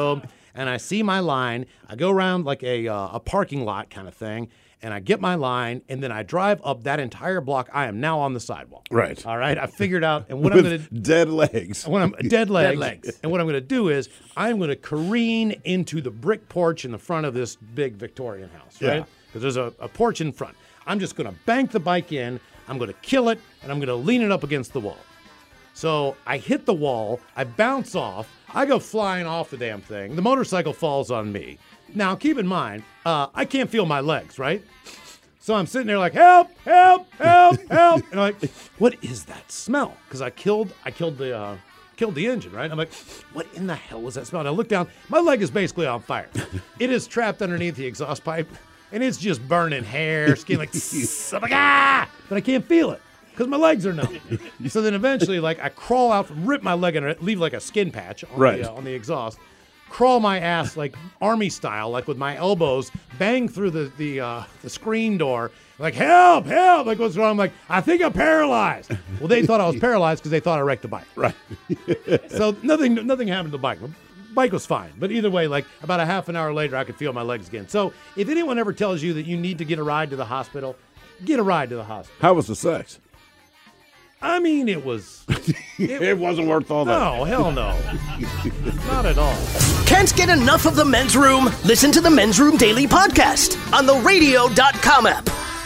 and I see my line. I go around like a uh, a parking lot kind of thing, and I get my line, and then I drive up that entire block. I am now on the sidewalk. Right. All right. I figured out, and what With I'm going to dead legs. When I'm dead legs, Dead legs. and what I'm going to do is I'm going to careen into the brick porch in the front of this big Victorian house, right? Yeah. Because there's a, a porch in front. I'm just going to bank the bike in. I'm going to kill it, and I'm going to lean it up against the wall. So I hit the wall. I bounce off. I go flying off the damn thing. The motorcycle falls on me. Now, keep in mind, uh, I can't feel my legs, right? So I'm sitting there like, help, help, help, help. And I'm like, what is that smell? Because I killed I killed the uh, killed the engine, right? I'm like, what in the hell was that smell? And I look down. My leg is basically on fire. It is trapped underneath the exhaust pipe, and it's just burning hair, skin, like, I'm like, ah! But I can't feel it because my legs are numb. So then eventually, like, I crawl out, rip my leg and leave like a skin patch on, Right. the, uh, on the exhaust. Crawl my ass like army style, like with my elbows, bang through the the uh, the screen door, like help, help! Like what's wrong? I'm like, I think I'm paralyzed. Well, they thought I was paralyzed because they thought I wrecked the bike. Right. So nothing nothing happened to the bike. The bike was fine, but either way, like about a half an hour later, I could feel my legs again. So if anyone ever tells you that you need to get a ride to the hospital, get a ride to the hospital. How was the sex? I mean, it was. It, it wasn't worth all that. No, hell no. Not at all. Can't get enough of the Men's Room? Listen to the Men's Room Daily Podcast on the radio dot com app.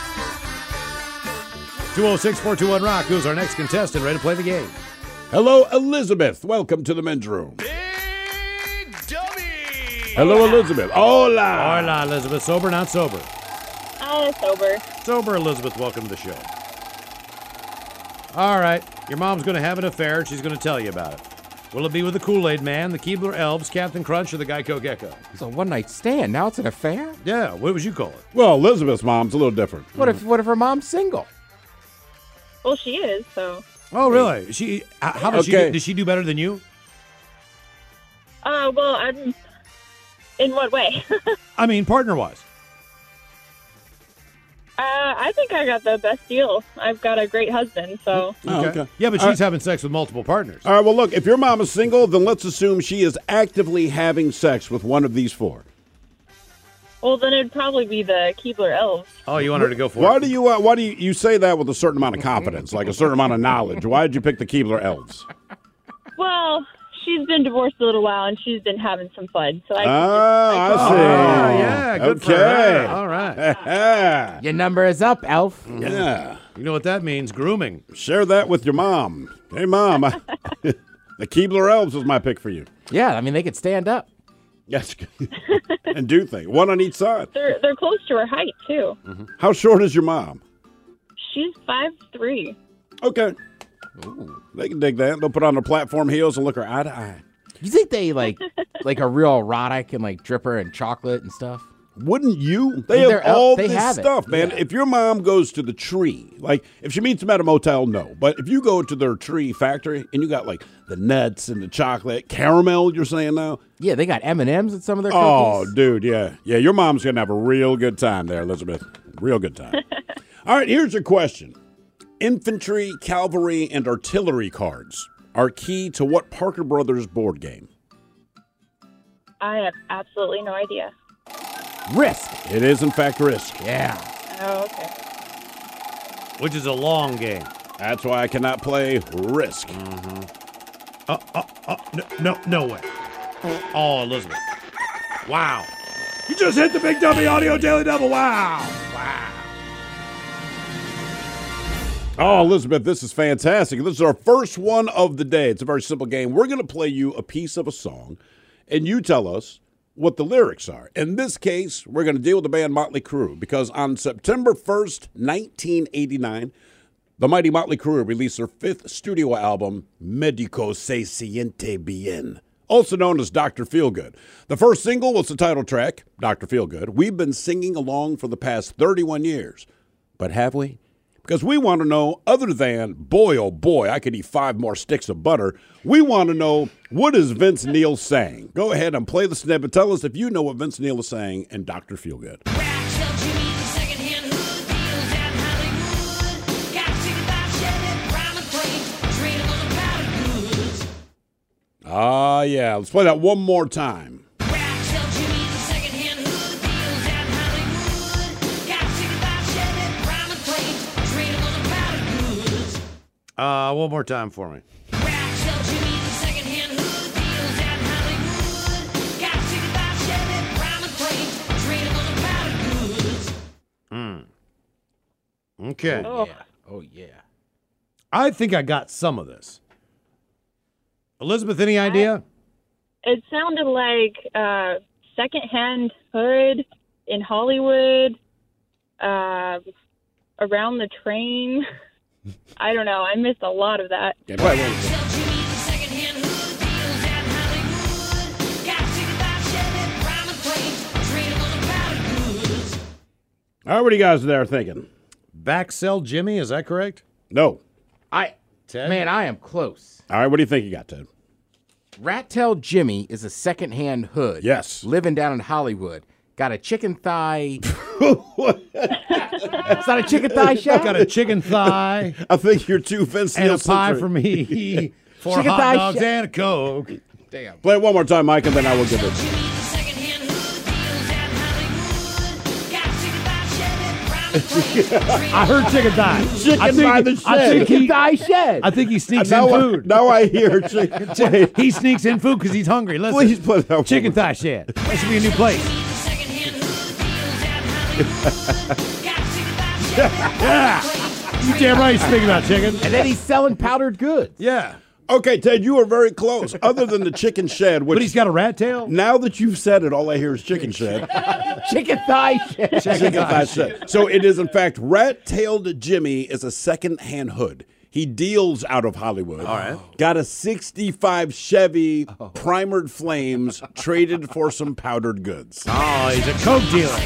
two oh six, four two one, rock. Who's our next contestant? Ready to play the game? Hello, Elizabeth. Welcome to the men's room. Hello, Elizabeth. Hola. Hola, Elizabeth. Sober, not sober? Uh, sober. Sober, Elizabeth. Welcome to the show. All right. Your mom's going to have an affair, and she's going to tell you about it. Will it be with the Kool-Aid Man, the Keebler Elves, Captain Crunch, or the Geico Gecko? It's a one-night stand. Now it's an affair? Yeah. What would you call it? Well, Elizabeth's mom's a little different. What if what if her mom's single? Well, she is, so. Oh, really? She? h- How does she? Okay. Do, does she do better than you? Uh, well, I'm. In what way? uh, I mean, partner-wise. I think I got the best deal. I've got a great husband, so. Oh, okay. Yeah, but All she's right. having sex with multiple partners. All right, well, look, if your mom is single, then let's assume she is actively having sex with one of these four. Well, then it'd probably be the Keebler Elves. Oh, you want her to go for Why it? do you uh, Why do you, you say that with a certain amount of confidence, like a certain amount of knowledge? Why did you pick the Keebler Elves? Well, she's been divorced a little while, and she's been having some fun. So I. Oh, I see. Oh, yeah, good for okay. her. All right. Yeah. Your number is up, Elf. Yeah. You know what that means? Grooming. Share that with your mom. Hey, Mom, I, the Keebler Elves was my pick for you. Yeah, I mean, they could stand up. Yes. And do things. One on each side. They're they're close to her height too. How short is your mom? She's five three. Okay. Ooh, they can dig that. They'll put on their platform heels and look her eye to eye. You think they like like are real erotic and like drip her in chocolate and stuff? Wouldn't you? They They're have out- all they this have it. stuff, man. Yeah. If your mom goes to the tree, like if she meets them at a motel, no. But if you go to their tree factory and you got like the nuts and the chocolate, caramel, you're saying now? Yeah, they got M and M's in some of their Oh, cookies. dude, yeah. Yeah, your mom's going to have a real good time there, Elizabeth. Real good time. All right, here's your question. Infantry, cavalry, and artillery cards are key to what Parker Brothers board game? I have absolutely no idea. Risk. It is, in fact, Risk. Yeah. Oh, okay. Which is a long game. That's why I cannot play Risk. Uh, uh, uh, no, no, no way. Oh, Elizabeth. Wow. You just hit the Big Dummy Audio Daily Double. Wow. Wow. Oh, Elizabeth, this is fantastic. This is our first one of the day. It's a very simple game. We're going to play you a piece of a song, and you tell us what the lyrics are. In this case, we're going to deal with the band Motley Crue, because on September first, nineteen eighty-nine, the mighty Motley Crue released their fifth studio album, Medico Se Siente Bien, also known as Doctor Feelgood. The first single was the title track, Doctor Feelgood. We've been singing along for the past thirty-one years, but have we? Because we want to know, other than, boy, oh boy, I could eat five more sticks of butter, we want to know, what is Vince Neil saying? Go ahead and play the snippet. Tell us if you know what Vince Neil is saying in Doctor Feelgood. Ah, yeah. Let's play that one more time. Uh, one more time for me. Mm. Okay. Oh, yeah. Oh, yeah. I think I got some of this. Elizabeth, any idea? It sounded like uh, secondhand hood in Hollywood, uh, around the train. I don't know. I missed a lot of that. Yeah, right, right. All right, what are you guys there thinking? Back sell Jimmy, is that correct? No. I Ted? Man, I am close. All right, what do you think you got, Ted? Rat Tail Jimmy is a secondhand hood. Yes. Living down in Hollywood. Got a chicken thigh. It's not a chicken thigh chef? Got a chicken thigh. I think you're too Vince And Neil a pie centric. for me. Four Chicken hot thigh dogs chef. and a Coke. Damn. Play it one more time, Mike, and then I will give it. I heard chicken thigh. Chicken I think, by the I shed. think Chicken he, thigh shed. I think he sneaks now, in I, food. now I hear chicken. Wait, He sneaks in food because he's hungry. Listen, please play that one chicken more thigh shed. That should be a new place. Yeah. You damn right he's thinking about chicken. And then he's selling powdered goods. Yeah. Okay, Ted, you are very close. Other than the chicken shed, which But he's got a rat tail? now that you've said it, all I hear is chicken shed. Chicken thigh shed. Chicken thigh shed. So it is, in fact, rat-tailed Jimmy is a second-hand hood. He deals out of Hollywood. All right. Got a sixty-five Chevy, primered flames, traded for some powdered goods. Oh, he's a Coke dealer.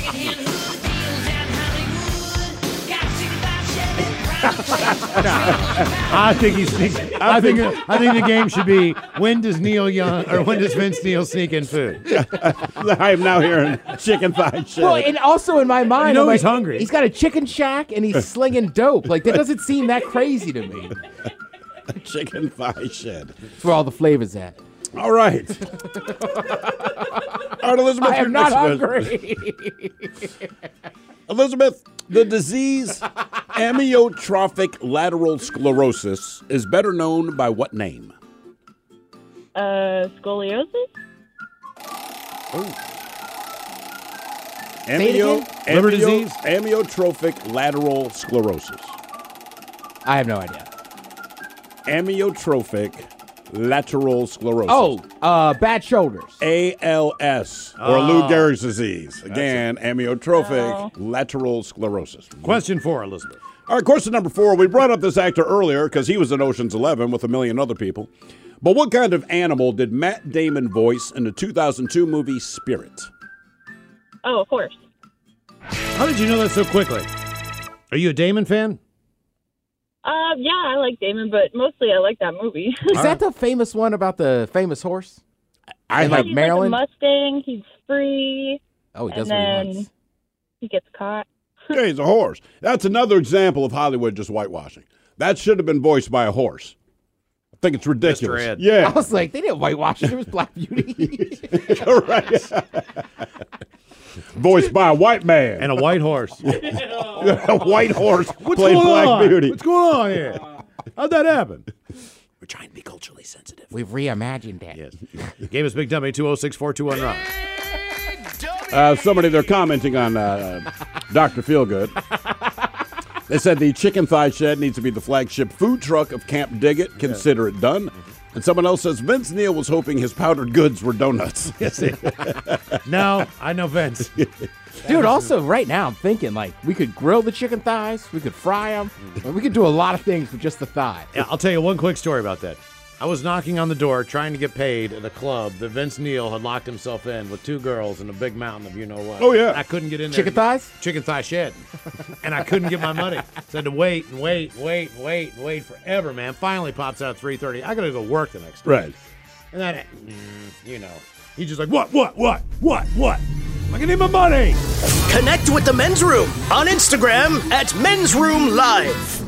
I think he's thinking. I think. I think the game should be when does Neil Young or when does Vince Neil sneak in food? I am now hearing chicken thigh shed. Well, and also in my mind, You know I'm he's like, hungry. He's got a chicken shack and he's slinging dope. Like that doesn't seem that crazy to me. Chicken thigh shed. That's where all the flavors at. All right. All right, Elizabeth. I your am not next hungry. Elizabeth, the disease amyotrophic lateral sclerosis is better known by what name? Uh, scoliosis? Say it Amyo- again? Liver amyo- disease? Amyotrophic lateral sclerosis. I have no idea. Amyotrophic lateral sclerosis. Oh, uh, bad shoulders. A L S, or Oh. Lou Gehrig's disease. Again, amyotrophic Oh. lateral sclerosis. Question four, Elizabeth. All right, question number four. We brought up this actor earlier because he was in Ocean's Eleven with a million other people. But what kind of animal did Matt Damon voice in the two thousand two movie Spirit? Oh, of course. How did you know that so quickly? Are you a Damon fan? Uh, yeah, I like Damon, but mostly I like that movie. Is that the famous one about the famous horse? I In, have like He's Maryland? like a Mustang. He's free. Oh, he and does what he then wants. he gets caught. Yeah, he's a horse. That's another example of Hollywood just whitewashing. That should have been voiced by a horse. I think it's ridiculous. Ed. I Yeah, was like, they didn't whitewash it. There was Black Beauty. right. Voiced by a white man. And a white horse. a white horse What's played going Black on? Beauty. What's going on here? How'd that happen? We're trying to be culturally sensitive. We've reimagined that. Yes. Game is Big Dummy, two oh six, four two one, Rock. Uh, somebody, they're commenting on uh, Doctor Feelgood. They said the chicken thigh shed needs to be the flagship food truck of Camp Diggit. Consider it done. And someone else says Vince Neil was hoping his powdered goods were donuts. No, I know Vince. Dude, also right now I'm thinking like we could grill the chicken thighs, we could fry them, we could do a lot of things with just the thigh. Yeah, I'll tell you one quick story about that. I was knocking on the door trying to get paid at a club that Vince Neil had locked himself in with two girls and a big mountain of you know what. Oh, yeah. I couldn't get in there. Chicken thighs? Chicken thigh shed. And I couldn't get my money. So I had to wait and wait and wait and wait and wait forever, man. Finally pops out at three thirty. I got to go work the next day. Right. And then, mm, you know, he's just like, what, what, what, what, what? I need my money. Connect with the Men's Room on Instagram at Men's Room Live.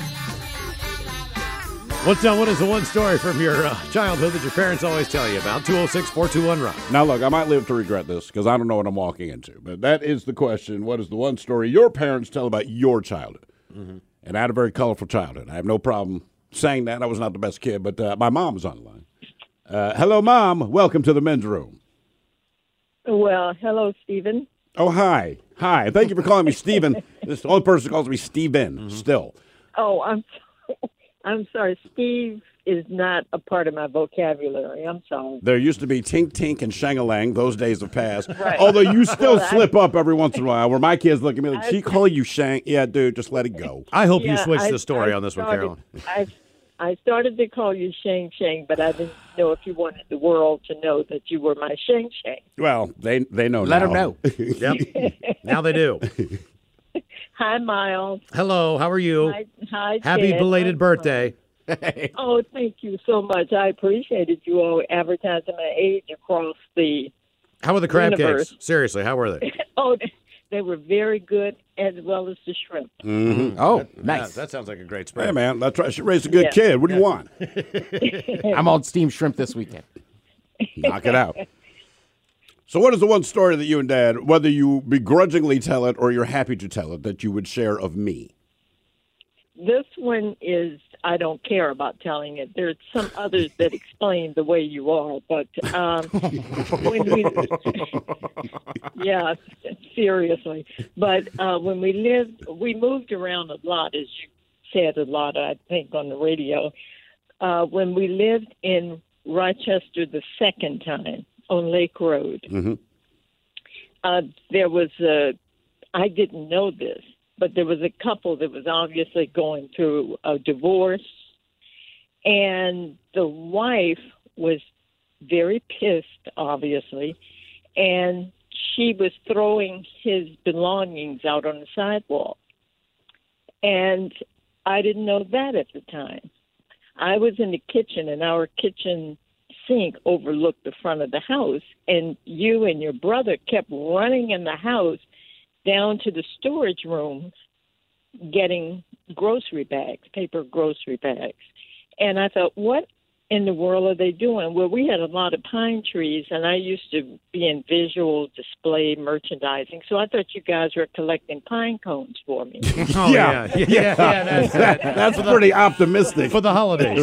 What's uh, what is the one story from your uh, childhood that your parents always tell you about? two oh six, four two one, Rock. Now, look, I might live to regret this because I don't know what I'm walking into. But that is the question. What is the one story your parents tell about your childhood? Mm-hmm. And I had a very colorful childhood. I have no problem saying that. I was not the best kid, but uh, my mom was on the line. Uh, hello, Mom. Welcome to the men's room. Well, hello, Stephen. Oh, hi. Hi. Thank you for calling me Stephen. This is the only person who calls me Steven Mm-hmm. still. Oh, I'm I'm sorry. Steve is not a part of my vocabulary. I'm sorry. There used to be Tink Tink and Shangalang. Those days have passed. Right. Although you still Well, I- slip up every once in a while where my kids look at me like, I- she call you Shank? Yeah, dude, just let it go. I hope you Yeah, switched I- the story I on this one, started- Carolyn. I I started to call you Shang Shang, but I didn't know if you wanted the world to know that you were my Shang Shang. Well, they they know Let now. 'em know. Yep. Now they do. Hi, Miles. Hello, how are you? Hi, hi Happy Ted. belated I'm birthday. Oh, thank you so much. I appreciated you all advertising my age across the. How were the crab universe. cakes? Seriously, how were they? Oh, they were very good, as well as the shrimp. Mm-hmm. Oh, That- nice. That sounds like a great spread. Hey, man, that's right. She raised a good Yeah. kid. What do you want? I'm on steamed shrimp this weekend. Knock it out. So what is the one story that you and Dad, whether you begrudgingly tell it or you're happy to tell it, that you would share of me? This one is, I don't care about telling it. There's some others that explain the way you are, but um, when we, yeah, seriously. But uh, when we lived, we moved around a lot, as you said a lot, I think, on the radio. Uh, when we lived in Rochester the second time on Lake Road, Mm-hmm. uh, there was a, I didn't know this, but there was a couple that was obviously going through a divorce, and the wife was very pissed, obviously, and she was throwing his belongings out on the sidewalk. And I didn't know that at the time. I was in the kitchen, and our kitchen sink overlooked the front of the house, and you and your brother kept running in the house down to the storage room getting grocery bags, paper grocery bags. And I thought, what in the world are they doing? Well, we had a lot of pine trees, and I used to be in visual display merchandising, so I thought you guys were collecting pine cones for me. Oh, yeah. Yeah, yeah, yeah, that's, That- that's pretty optimistic. For the holidays.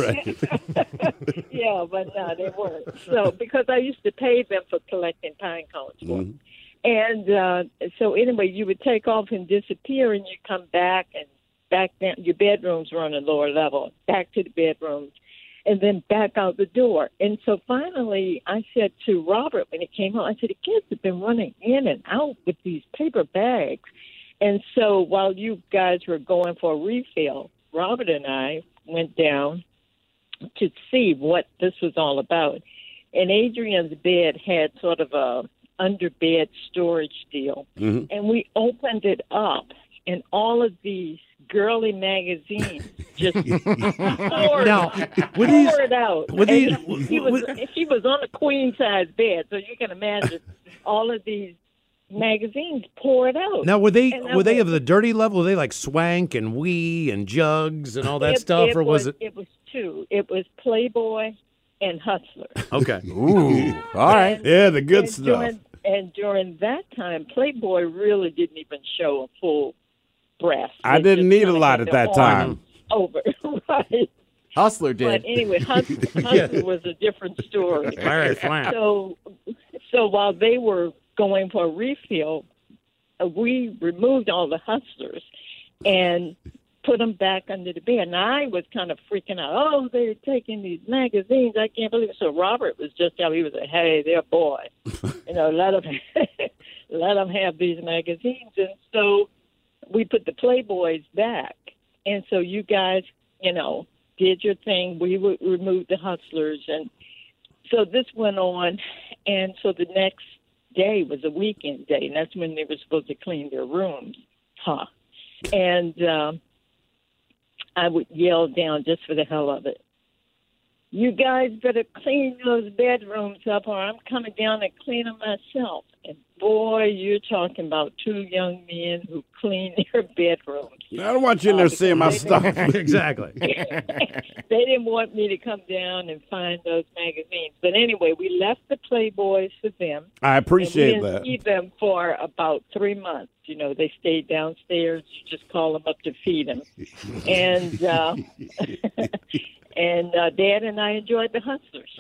Right. Yeah, but no, they weren't. So, because I used to pay them for collecting pine cones for me. And uh, so anyway, you would take off and disappear, and you'd come back and back down. Your bedrooms were on the lower level, back to the bedrooms, and then back out the door. And so finally, I said to Robert when he came home, I said, the kids have been running in and out with these paper bags. And so while you guys were going for a refill, Robert and I went down to see what this was all about. And Adrian's bed had sort of a underbed storage deal. Mm-hmm. And we opened it up, and all of these girly magazines just poured, Now, were these- poured out. were these- And he was, he was on a queen-size bed, so you can imagine all of these magazines poured out. Now, were they And I were they went, of the dirty level? Were they like Swank and Wee and Jugs and all that it, stuff, it or was it? It was two. It was Playboy and Hustler. Okay. Ooh, all right. Yeah, the good and stuff. During, and during that time, Playboy really didn't even show a full breast. I It didn't just need a kinda lot had at the that arm time. Over, right. Hustler But did. anyway, Hustler, Hustler was a different story. Very flat. So, so while they were going for a refill, uh, we removed all the Hustlers and put them back under the bed. And I was kind of freaking out. Oh, they're taking these magazines. I can't believe it. So Robert was just out. He was like, hey, they're boy. You know, let them, let them have these magazines. And so we put the Playboys back. And so you guys, you know, did your thing. We would remove the Hustlers. And so this went on. And so the next day was a weekend day. And that's when they were supposed to clean their rooms. Huh. And um, I would yell down just for the hell of it. you guys better clean those bedrooms up or I'm coming down and clean them myself. And boy, you're talking about two young men who clean their bedrooms. I don't want you in there Uh, seeing my they stuff. didn't- Exactly. They didn't want me to come down and find those magazines. But anyway, we left the Playboys for them. I appreciate and we that. didn't see them for about three months. You know, they stayed downstairs. You just call them up to feed them. And uh, and uh, Dad and I enjoyed the Hustlers.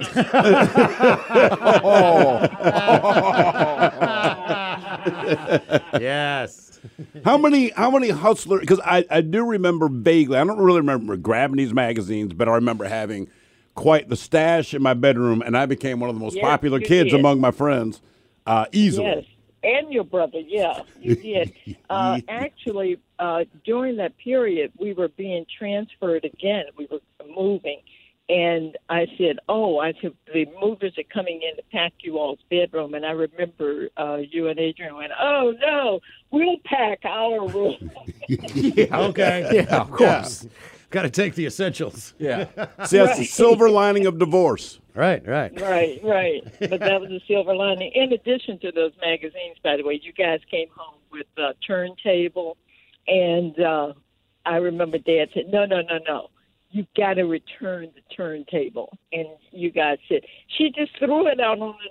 Yes. How many how many hustlers? Because I, I do remember vaguely. I don't really remember grabbing these magazines, but I remember having quite the stash in my bedroom, and I became one of the most Yes, popular you kids did. among my friends uh, easily. Yes, and your brother, yeah, you did. Uh, actually, uh, during that period, we were being transferred again. We were moving. And I said, oh, I said, the movers are coming in to pack you all's bedroom. And I remember uh, you and Adrian went, oh, no, we'll pack our room. Yeah, okay. Yeah, of course. Got to take the essentials. Yeah. See, that's the silver lining of divorce. Right, right. Right, right. But that was a silver lining. In addition to those magazines, by the way, you guys came home with a turntable. And uh, I remember Dad said, no, no, no, no. You got to return the turntable. And you guys said, she just threw it out on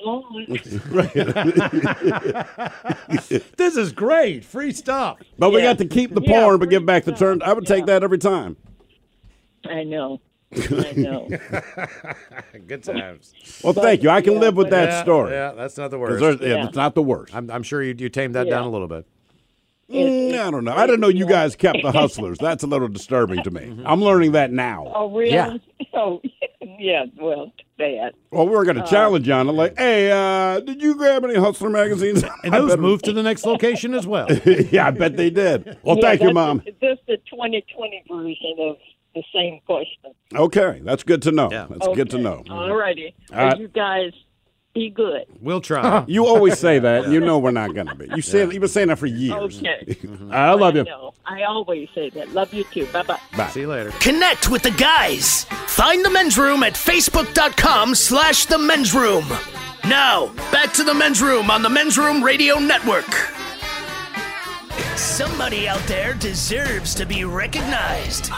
the lawn. This is great. Free stuff. But we Yeah. got to keep the Yeah, porn, but give back the turn. I would take that every time. I know. I know. Good times. Well, thank you. I can live with that Yeah, story. Yeah, that's not the 'Cause worst. there's- yeah, It's not the worst. I'm, I'm sure you, you tamed that Yeah. down a little bit. Mm, I don't know. I didn't know you guys kept the hustlers. That's a little disturbing to me. I'm learning that now. Oh, really? Yeah. Oh, yeah. Well, too bad. Well, we were going to Uh, challenge you on it, like, hey, uh, did you grab any Hustler magazines? And those moved to the next location as well. Yeah, I bet they did. Well, Yeah, thank you, that's Mom. the- This is the twenty twenty version of the same question. Okay, that's good to know. That's good to Okay. know. All righty. All right. You guys be good. We'll try. You always say that. and You know we're not going to be. You say You've been saying that for years. Okay. I love you. No, I always say that. Love you too. Bye-bye. Bye. See you later. Connect with the guys. Find the men's room at facebook.com slash the men's room. Now, back to the men's room on the Men's Room Radio Network. Somebody out there deserves to be recognized.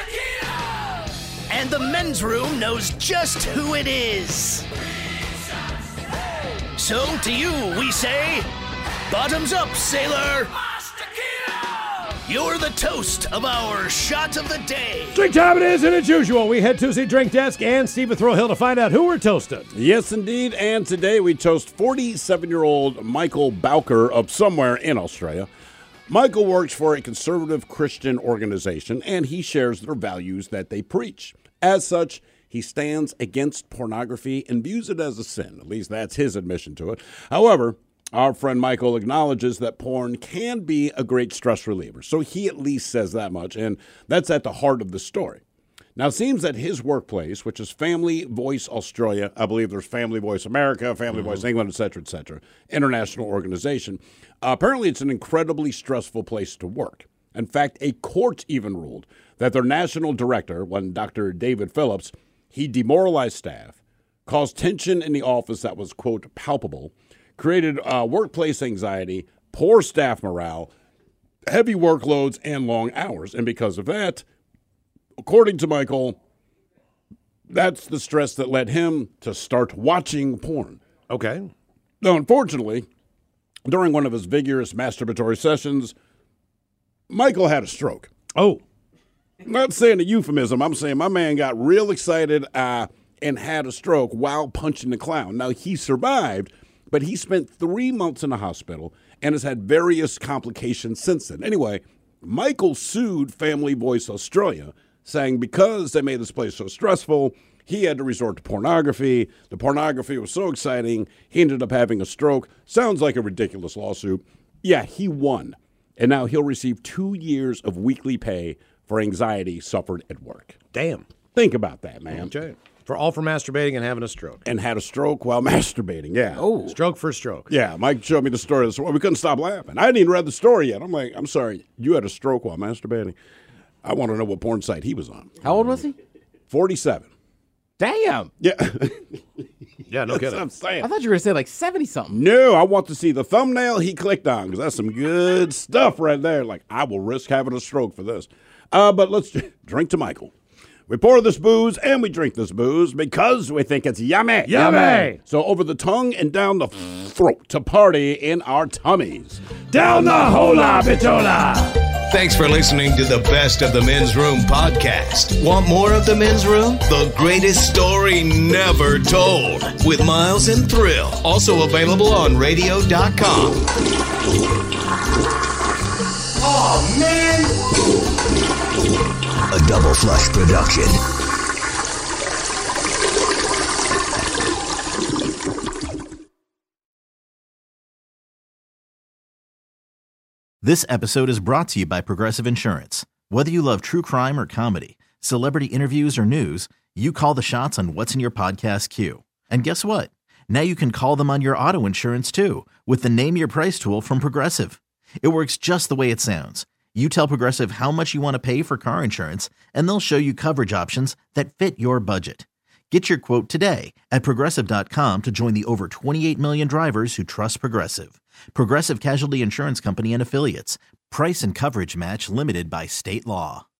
And the men's room knows just who it is. So to you, we say, bottoms up, sailor. You're the toast of our shot of the day. Drink time it is, and as usual, we head to the drink desk and Steve Thrill to find out who we're toasting. Yes, indeed. And today we toast forty-seven-year-old Michael Bowker of somewhere in Australia. Michael works for a conservative Christian organization, and he shares their values that they preach. As such, he stands against pornography and views it as a sin. At least that's his admission to it. However, our friend Michael acknowledges that porn can be a great stress reliever. So he at least says that much, and that's at the heart of the story. Now, it seems that his workplace, which is Family Voice Australia, I believe there's Family Voice America, Family Voice England, et cetera, et cetera, international organization, uh, apparently it's an incredibly stressful place to work. In fact, a court even ruled that their national director, one Doctor David Phillips, he demoralized staff, caused tension in the office that was, quote, palpable, created uh, workplace anxiety, poor staff morale, heavy workloads, and long hours. And because of that, according to Michael, that's the stress that led him to start watching porn. Okay. Now, unfortunately, during one of his vigorous masturbatory sessions, Michael had a stroke. Oh. I'm not saying a euphemism. I'm saying my man got real excited uh, and had a stroke while punching the clown. Now, he survived, but he spent three months in the hospital and has had various complications since then. Anyway, Michael sued Family Voice Australia, saying because they made this place so stressful, he had to resort to pornography. The pornography was so exciting, he ended up having a stroke. Sounds like a ridiculous lawsuit. Yeah, he won. And now he'll receive two years of weekly pay for anxiety suffered at work. Damn. Think about that, man. Okay. For all for masturbating and having a stroke. And had a stroke while masturbating, yeah. Oh. Stroke for stroke. Yeah, Mike showed me the story of this. We couldn't stop laughing. I hadn't even read the story yet. I'm like, I'm sorry, you had a stroke while masturbating? I want to know what porn site he was on. How old was he? forty-seven. Damn. Yeah. Yeah, no That's kidding. what I'm saying. I thought you were going to say like seventy something. No, I want to see the thumbnail he clicked on because that's some good stuff right there. Like, I will risk having a stroke for this. Uh, but let's drink to Michael. We pour this booze and we drink this booze because we think it's yummy. Yummy. So over the tongue and down the throat to party in our tummies. Down the hola bitola. Thanks for listening to the Best of the Men's Room podcast. Want more of the Men's Room? The greatest story never told with Miles and Thrill. Also available on radio dot com. Oh, man. A Double Flush production. This episode is brought to you by Progressive Insurance. Whether you love true crime or comedy, celebrity interviews or news, you call the shots on what's in your podcast queue. And guess what? Now you can call them on your auto insurance too with the Name Your Price tool from Progressive. It works just the way it sounds. You tell Progressive how much you want to pay for car insurance, and they'll show you coverage options that fit your budget. Get your quote today at Progressive dot com to join the over twenty-eight million drivers who trust Progressive. Progressive Casualty Insurance Company and Affiliates. Price and coverage match limited by state law.